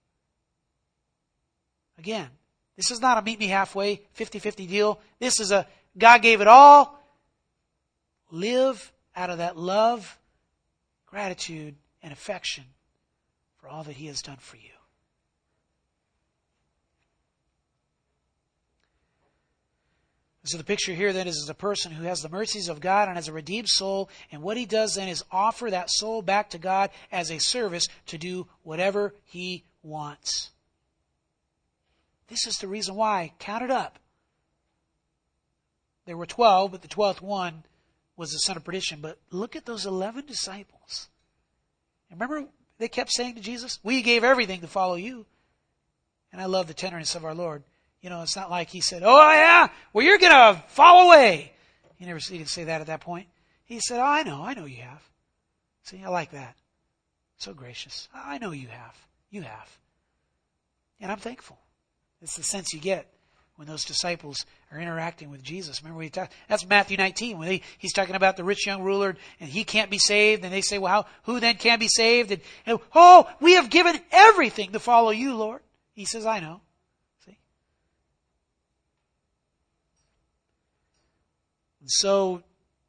Again, this is not a meet me halfway, 50-50 deal. This is a God gave it all. Live out of that love, gratitude, and affection for all that He has done for you. So the picture here then is a person who has the mercies of God and has a redeemed soul. And what he does then is offer that soul back to God as a service to do whatever He wants. This is the reason why. Count it up. There were 12, but the 12th one was the son of perdition. But look at those 11 disciples. And remember, they kept saying to Jesus, we gave everything to follow you. And I love the tenderness of our Lord. You know, it's not like He said, oh yeah, well you're going to fall away. He didn't say that at that point. He said, oh, I know you have. See, I like that. So gracious. I know you have. You have. And I'm thankful. It's the sense you get when those disciples are interacting with Jesus. Remember, that's Matthew 19, when he's talking about the rich young ruler, and he can't be saved, and they say, well, who then can be saved? And, oh, we have given everything to follow you, Lord. He says, I know. And so,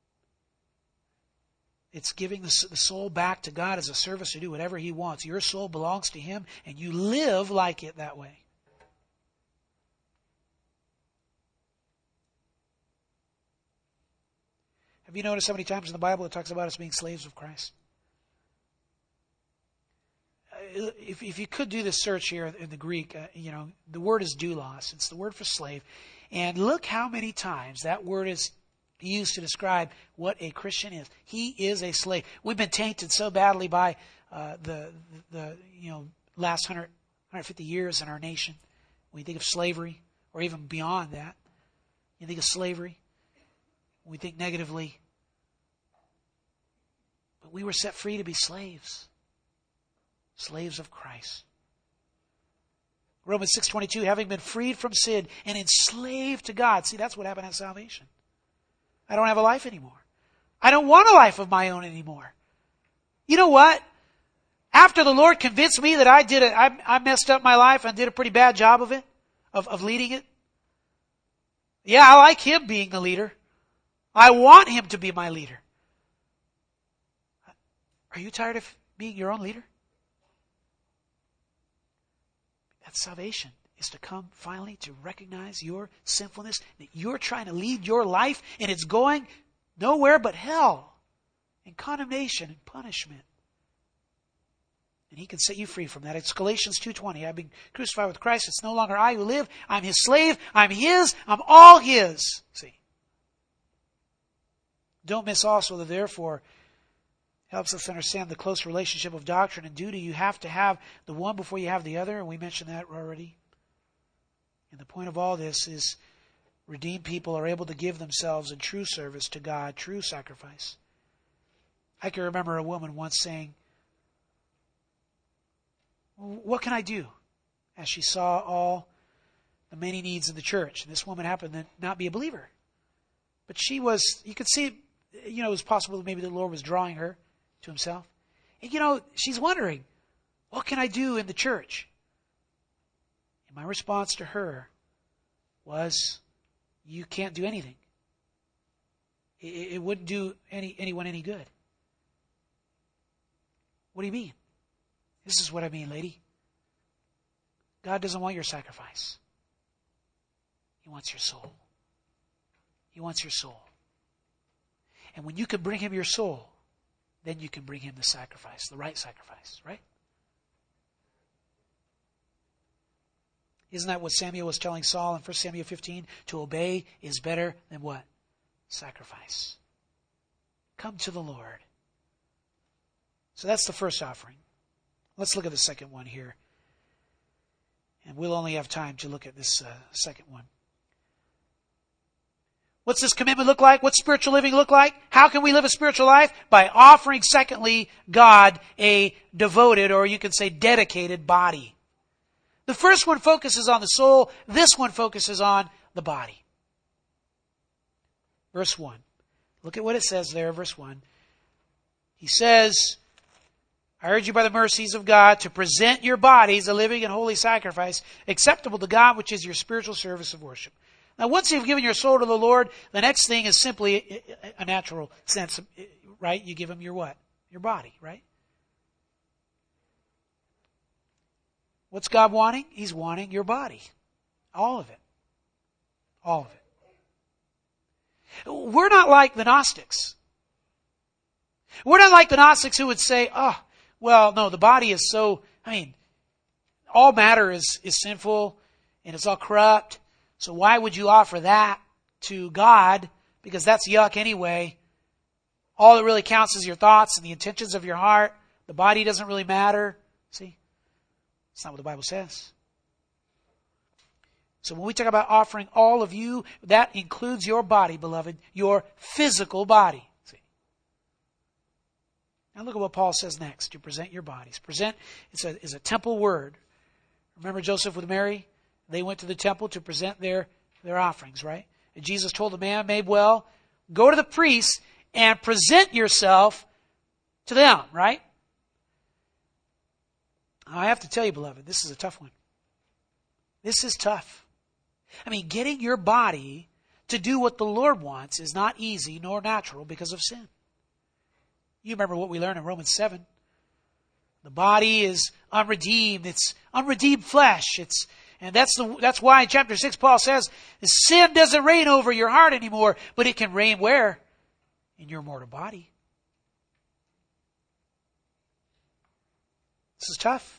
it's giving the soul back to God as a service to do whatever He wants. Your soul belongs to Him, and you live like it that way. Have you noticed how many times in the Bible it talks about us being slaves of Christ? If you could do this search here in the Greek, the word is doulos. It's the word for slave. And look how many times that word is used to describe what a Christian is. He is a slave. We've been tainted so badly by the last 150 years in our nation. When we think of slavery, or even beyond that, you think of slavery, we think negatively. But we were set free to be slaves. Slaves of Christ. Romans 6:22, having been freed from sin and enslaved to God. See, that's what happened at salvation. I don't have a life anymore. I don't want a life of my own anymore. You know what? After the Lord convinced me that I messed up my life and did a pretty bad job of it, of leading it. Yeah, I like Him being the leader. I want Him to be my leader. Are you tired of being your own leader? That's salvation. Is to come finally to recognize your sinfulness, that you're trying to lead your life and it's going nowhere but hell and condemnation and punishment. And He can set you free from that. It's Galatians 2:20. I've been crucified with Christ. It's no longer I who live. I'm His slave. I'm His. I'm all His. See. Don't miss also that therefore, helps us understand the close relationship of doctrine and duty. You have to have the one before you have the other, and we mentioned that already. And the point of all this is redeemed people are able to give themselves in true service to God, true sacrifice. I can remember a woman once saying, "What can I do?" as she saw all the many needs of the church. And this woman happened to not be a believer. But she was, you could see, it was possible that maybe the Lord was drawing her to himself. And she's wondering, what can I do in the church? And my response to her was, you can't do anything. It wouldn't do anyone any good. What do you mean? This is what I mean, lady. God doesn't want your sacrifice. He wants your soul. He wants your soul. And when you can bring him your soul, then you can bring him the sacrifice, the right sacrifice, right? Isn't that what Samuel was telling Saul in 1 Samuel 15? To obey is better than what? Sacrifice. Come to the Lord. So that's the first offering. Let's look at the second one here. And we'll only have time to look at this second one. What's this commitment look like? What's spiritual living look like? How can we live a spiritual life? By offering, secondly, God a devoted, or you could say dedicated body. The first one focuses on the soul. This one focuses on the body. Verse 1. Look at what it says there, verse 1. He says, I urge you by the mercies of God to present your bodies a living and holy sacrifice, acceptable to God, which is your spiritual service of worship. Now, once you've given your soul to the Lord, the next thing is simply a natural sense, right? You give him your what? Your body, right? What's God wanting? He's wanting your body. All of it. All of it. We're not like the Gnostics. We're not like the Gnostics who would say, well, no, the body is so, all matter is sinful and it's all corrupt. So why would you offer that to God? Because that's yuck anyway. All that really counts is your thoughts and the intentions of your heart. The body doesn't really matter. See? That's not what the Bible says. So when we talk about offering all of you, that includes your body, beloved, your physical body. See? Now look at what Paul says next. You present your bodies. Present is a temple word. Remember Joseph with Mary? They went to the temple to present their offerings, right? And Jesus told the man, made well, go to the priests and present yourself to them, right? I have to tell you, beloved, this is a tough one. This is tough. Getting your body to do what the Lord wants is not easy nor natural because of sin. You remember what we learned in Romans 7. The body is unredeemed. It's unredeemed flesh. And that's why in chapter 6 Paul says, sin doesn't reign over your heart anymore, but it can reign where? In your mortal body. This is tough.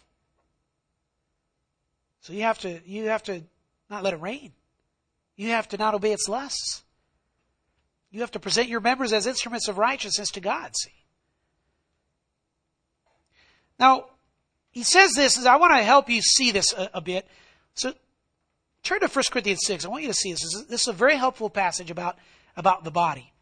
So you have to not let it reign. You have to not obey its lusts. You have to present your members as instruments of righteousness to God, see. Now, he says this, I want to help you see this a bit. So turn to 1 Corinthians 6. I want you to see this. This is a very helpful passage about the body.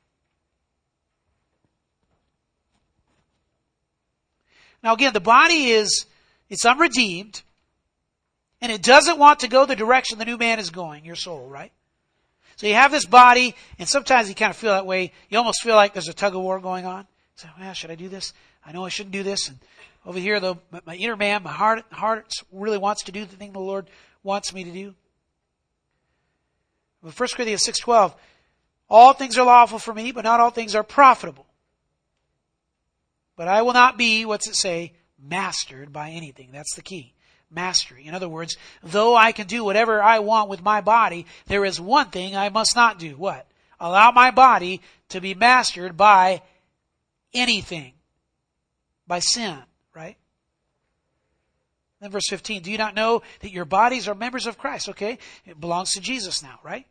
Now again, the body it's unredeemed, and it doesn't want to go the direction the new man is going, your soul, right? So you have this body, and sometimes you kind of feel that way. You almost feel like there's a tug of war going on. So, should I do this? I know I shouldn't do this. And over here, though, my inner man, my heart really wants to do the thing the Lord wants me to do. But 1 Corinthians 6:12, all things are lawful for me, but not all things are profitable. But I will not be, what's it say, mastered by anything. That's the key. Mastery. In other words, though I can do whatever I want with my body, there is one thing I must not do. What? Allow my body to be mastered by anything. By sin, right? Then verse 15, do you not know that your bodies are members of Christ? Okay, it belongs to Jesus now, right?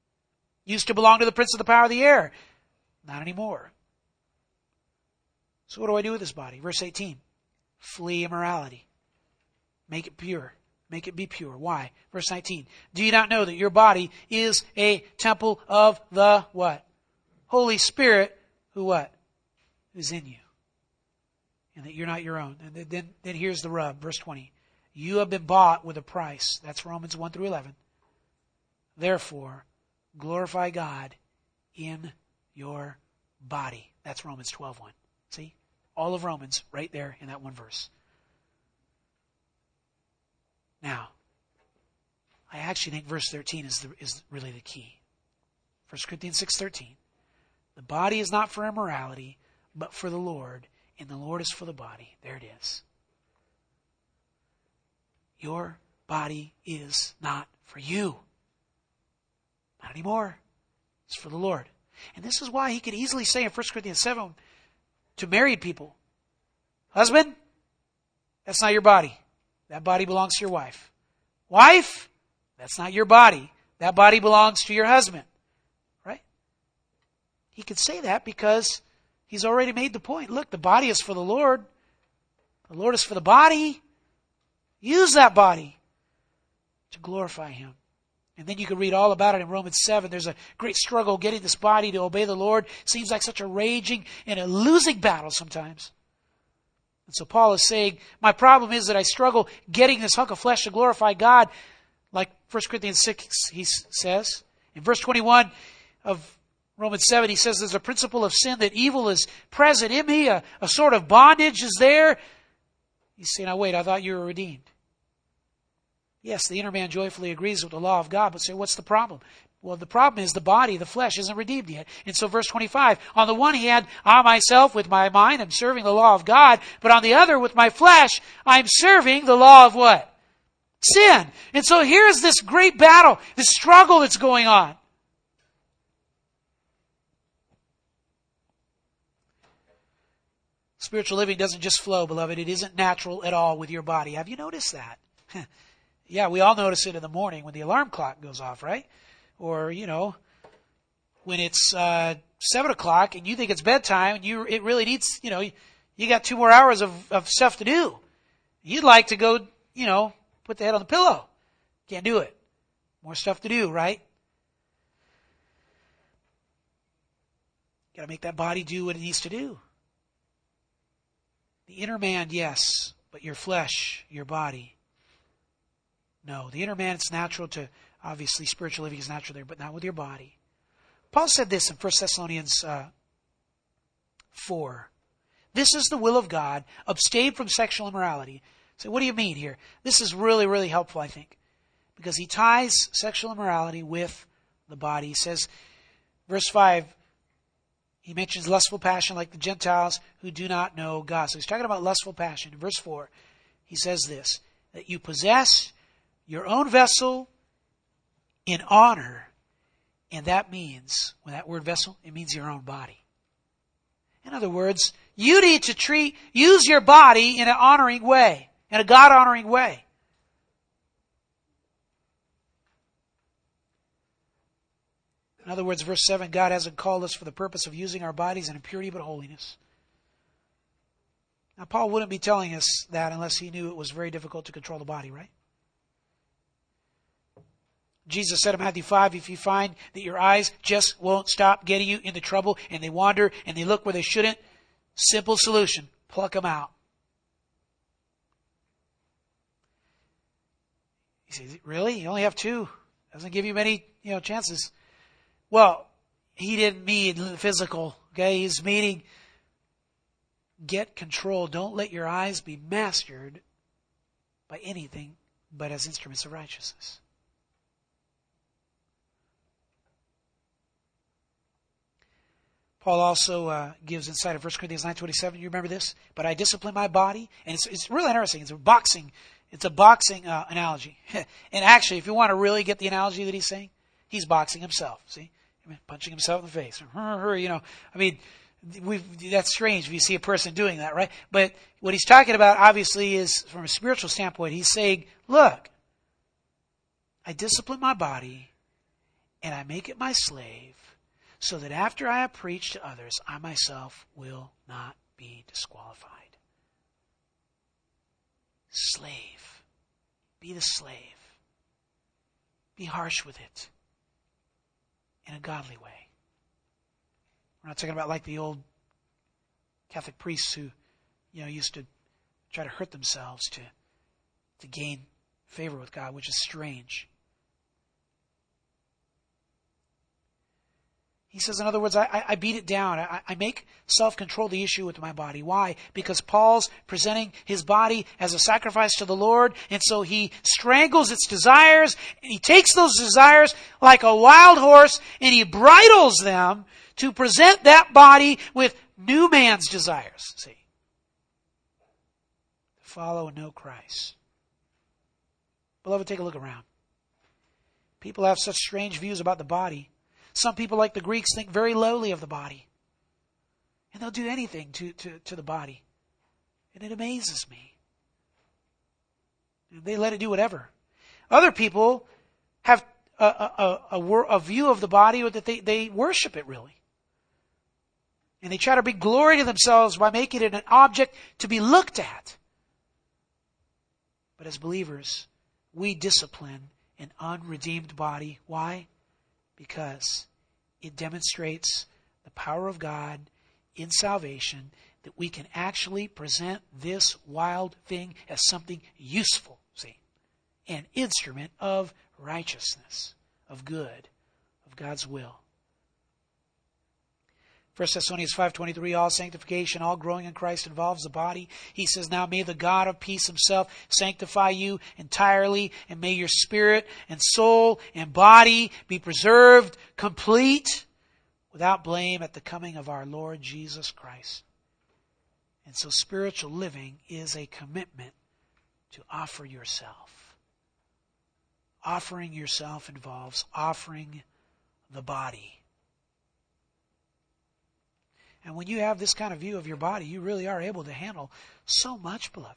Used to belong to the prince of the power of the air. Not anymore. So what do I do with this body? Verse 18. Flee immorality. Make it pure. Make it be pure. Why? Verse 19. Do you not know that your body is a temple of the what? Holy Spirit, who what? Who's in you. And that you're not your own. And then here's the rub. Verse 20. You have been bought with a price. That's Romans 1 through 11. Therefore, glorify God in your body. That's Romans 12:1. See? All of Romans right there in that one verse. Now, I actually think verse 13 is really the key. 1 Corinthians 6:13. The body is not for immorality, but for the Lord, and the Lord is for the body. There it is. Your body is not for you. Not anymore. It's for the Lord. And this is why he could easily say in 1 Corinthians 7 to married people, husband, that's not your body. That body belongs to your wife. Wife, that's not your body. That body belongs to your husband. Right? He could say that because he's already made the point. Look, the body is for the Lord. The Lord is for the body. Use that body to glorify Him. And then you can read all about it in Romans 7. There's a great struggle getting this body to obey the Lord. Seems like such a raging and a losing battle sometimes. And so Paul is saying, my problem is that I struggle getting this hunk of flesh to glorify God. Like 1 Corinthians 6, he says. In verse 21 of Romans 7, he says there's a principle of sin that evil is present in me. A sort of bondage is there. He's saying, now wait, I thought you were redeemed. Yes, the inner man joyfully agrees with the law of God, but say, what's the problem? Well, the problem is the body, the flesh, isn't redeemed yet. And so verse 25, on the one hand, I myself with my mind am serving the law of God, but on the other, with my flesh, I'm serving the law of what? Sin. And so here's this great battle, this struggle that's going on. Spiritual living doesn't just flow, beloved. It isn't natural at all with your body. Have you noticed that? Yeah, we all notice it in the morning when the alarm clock goes off, right? Or, when it's 7 o'clock and you think it's bedtime and it really needs, you got 2 more hours of stuff to do. You'd like to go, put the head on the pillow. Can't do it. More stuff to do, right? Got to make that body do what it needs to do. The inner man, yes, but your flesh, your body, no. The inner man, it's natural to, obviously spiritual living is natural there, but not with your body. Paul said this in 1 Thessalonians 4. This is the will of God, abstain from sexual immorality. So what do you mean here? This is really, really helpful, I think, because he ties sexual immorality with the body. He says, verse 5, he mentions lustful passion like the Gentiles who do not know God. So he's talking about lustful passion. In verse 4, he says this, that you possess your own vessel in honor. And that means, when that word vessel, it means your own body. In other words, you need to use your body in an honoring way, in a God-honoring way. In other words, verse 7, God hasn't called us for the purpose of using our bodies in impurity but holiness. Now, Paul wouldn't be telling us that unless he knew it was very difficult to control the body, right? Jesus said in Matthew 5, if you find that your eyes just won't stop getting you into trouble and they wander and they look where they shouldn't, simple solution, pluck them out. You say, really? You only have 2? Doesn't give you many, chances. Well, he didn't mean physical, okay? He's meaning get control. Don't let your eyes be mastered by anything but as instruments of righteousness. Paul also gives insight of 1 Corinthians 9:27. You remember this? But I discipline my body. And it's really interesting. It's a boxing analogy. And actually, if you want to really get the analogy that he's saying, he's boxing himself. See? Punching himself in the face. That's strange if you see a person doing that, right? But what he's talking about, obviously, is from a spiritual standpoint, he's saying, look, I discipline my body and I make it my slave, so that after I have preached to others, I myself will not be be disqualified. Slave. Be the slave. Be harsh with it in a godly way. We're not talking about like the old Catholic priests who, used to try to hurt themselves to gain favor with God, which is strange. He says, in other words, I beat it down. I make self-control the issue with my body. Why? Because Paul's presenting his body as a sacrifice to the Lord, and so he strangles its desires, and he takes those desires like a wild horse, and he bridles them to present that body with new man's desires. See? Follow and know Christ. Beloved, take a look around. People have such strange views about the body. Some people, like the Greeks, think very lowly of the body. And they'll do anything to the body. And it amazes me. They let it do whatever. Other people have a view of the body that they worship it, really. And they try to bring glory to themselves by making it an object to be looked at. But as believers, we discipline an unredeemed body. Why? Because it demonstrates the power of God in salvation, that we can actually present this wild thing as something useful, see, an instrument of righteousness, of good, of God's will. 1 Thessalonians 5:23, all sanctification, all growing in Christ involves the body. He says, now may the God of peace himself sanctify you entirely, and may your spirit and soul and body be preserved complete without blame at the coming of our Lord Jesus Christ. And so spiritual living is a commitment to offer yourself. Offering yourself involves offering the body. And when you have this kind of view of your body, you really are able to handle so much, beloved.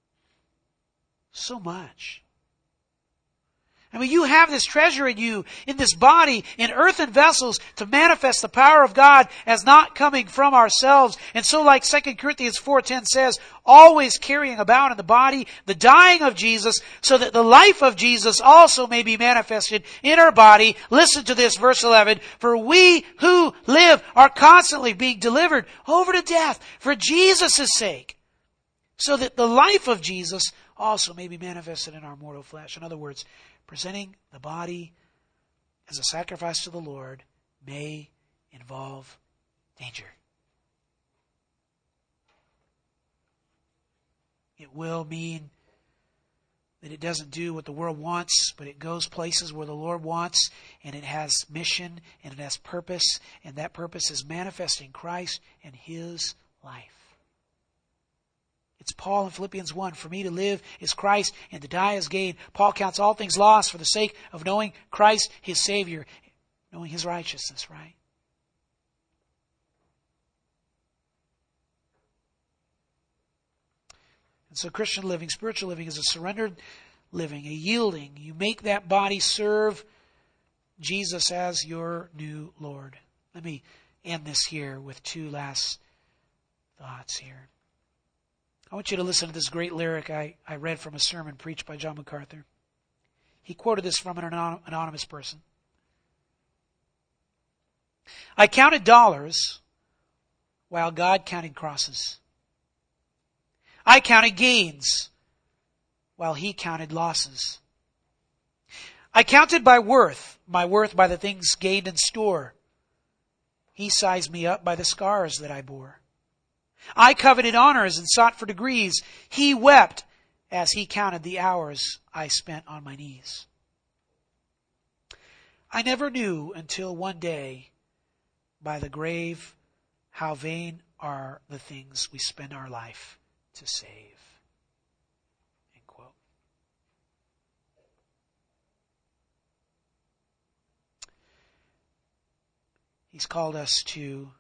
So much. I mean, you have this treasure in you, in this body, in earthen vessels, to manifest the power of God as not coming from ourselves. And so, like 2 Corinthians 4:10 says, always carrying about in the body the dying of Jesus, so that the life of Jesus also may be manifested in our body. Listen to this, verse 11. For we who live are constantly being delivered over to death for Jesus' sake, so that the life of Jesus also may be manifested in our mortal flesh. In other words, presenting the body as a sacrifice to the Lord may involve danger. It will mean that it doesn't do what the world wants, but it goes places where the Lord wants, and it has mission, and it has purpose, and that purpose is manifesting Christ and His life. It's Paul in Philippians 1, for me to live is Christ and to die is gain. Paul counts all things lost for the sake of knowing Christ, his Savior, knowing his righteousness, right? And so Christian living, spiritual living, is a surrendered living, a yielding. You make that body serve Jesus as your new Lord. Let me end this here with two last thoughts here. I want you to listen to this great lyric I read from a sermon preached by John MacArthur. He quoted this from an anonymous person. I counted dollars while God counted crosses. I counted gains while He counted losses. I counted by worth, my worth by the things gained in store. He sized me up by the scars that I bore. I coveted honors and sought for degrees. He wept as He counted the hours I spent on my knees. I never knew until one day by the grave how vain are the things we spend our life to save. End quote. He's called us to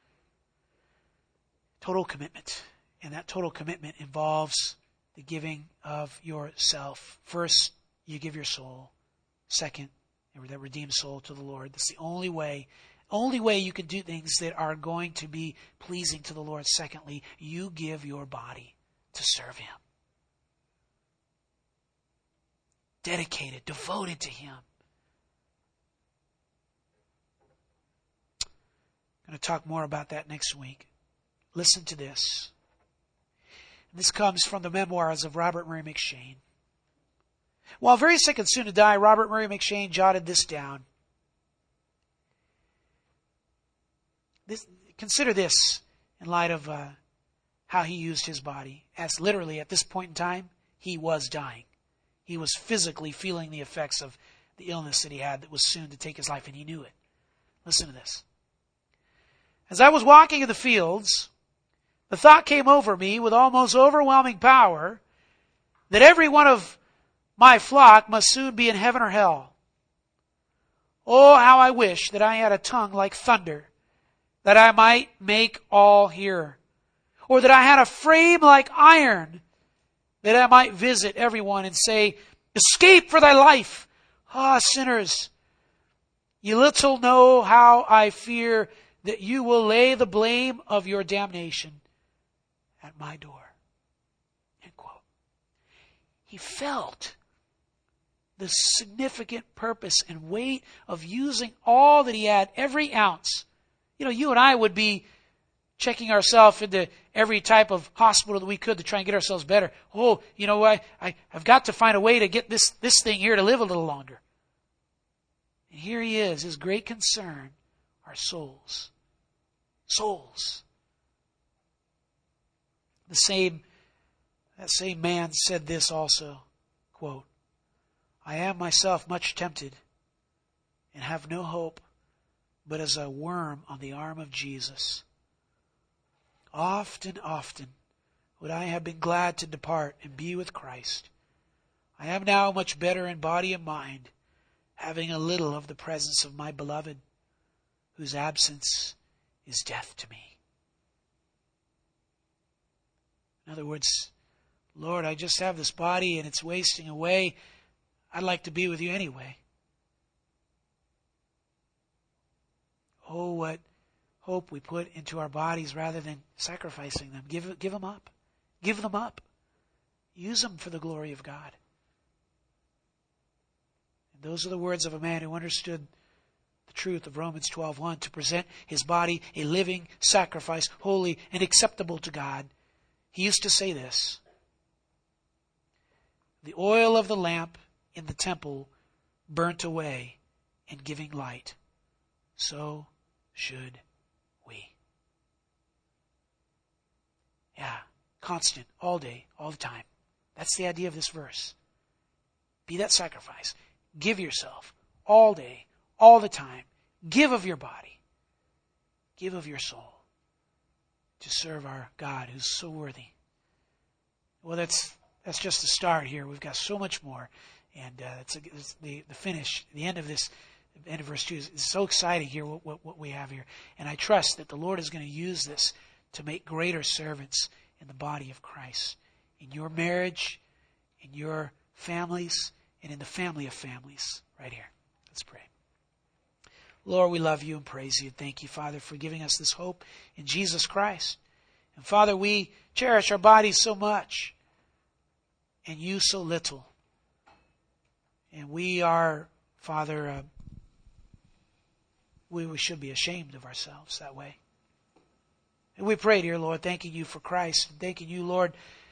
total commitment. And that total commitment involves the giving of yourself. First, you give your soul. Second, that redeemed soul to the Lord. That's the only way Only way you can do things that are going to be pleasing to the Lord. Secondly, you give your body to serve Him. Dedicated, devoted to Him. I'm going to talk more about that next week. Listen to this. This comes from the memoirs of Robert Murray M'Cheyne. While very sick and soon to die, Robert Murray M'Cheyne jotted this down. Consider this in light of how he used his body. As literally at this point in time, he was dying. He was physically feeling the effects of the illness that he had that was soon to take his life, and he knew it. Listen to this. As I was walking in the fields, the thought came over me with almost overwhelming power that every one of my flock must soon be in heaven or hell. Oh, how I wish that I had a tongue like thunder, that I might make all hear. Or that I had a frame like iron, that I might visit everyone and say, escape for thy life. Ah, sinners, you little know how I fear that you will lay the blame of your damnation at my door. End quote. He felt the significant purpose and weight of using all that he had, every ounce. You know, you and I would be checking ourselves into every type of hospital that we could to try and get ourselves better. Oh, you know, I've got to find a way to get this thing here to live a little longer. And here he is. His great concern are souls. Souls. That same man said this also, quote, I am myself much tempted and have no hope but as a worm on the arm of Jesus. Often would I have been glad to depart and be with Christ. I am now much better in body and mind, having a little of the presence of my beloved, whose absence is death to me. In other words, Lord, I just have this body and it's wasting away. I'd like to be with you anyway. Oh, what hope we put into our bodies rather than sacrificing them. Give them up. Give them up. Use them for the glory of God. And those are the words of a man who understood the truth of Romans 12:1, to present his body a living sacrifice, holy and acceptable to God. He used to say this, the oil of the lamp in the temple burnt away in giving light. So should we. Yeah, constant, all day, all the time. That's the idea of this verse. Be that sacrifice. Give yourself all day, all the time. Give of your body. Give of your soul to serve our God who's so worthy. Well, that's just the start here. We've got so much more. And it's the finish, the end of this, end of verse 2 is so exciting here, what we have here. And I trust that the Lord is going to use this to make greater servants in the body of Christ. In your marriage, in your families, and in the family of families. Right here. Let's pray. Lord, we love you and praise you. Thank you, Father, for giving us this hope in Jesus Christ. And Father, we cherish our bodies so much, and you so little. And we are, Father, we should be ashamed of ourselves that way. And we pray, dear Lord, thanking you for Christ, and thanking you, Lord,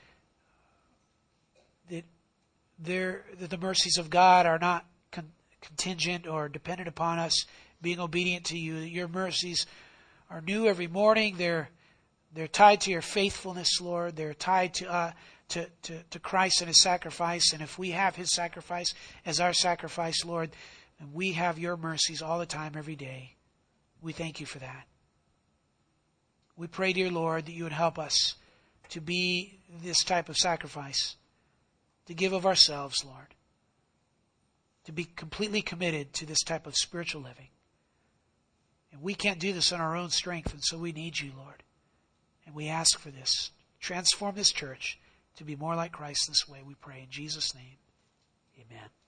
that the mercies of God are not contingent or dependent upon us being obedient to you. That your mercies are new every morning. They're tied to your faithfulness, Lord. They're tied to Christ and his sacrifice. And if we have his sacrifice as our sacrifice, Lord, then we have your mercies all the time, every day. We thank you for that. We pray, dear Lord, that you would help us to be this type of sacrifice, to give of ourselves, Lord, to be completely committed to this type of spiritual living. And we can't do this in our own strength, and so we need you, Lord. And we ask for this. Transform this church to be more like Christ this way, we pray. In Jesus' name, amen.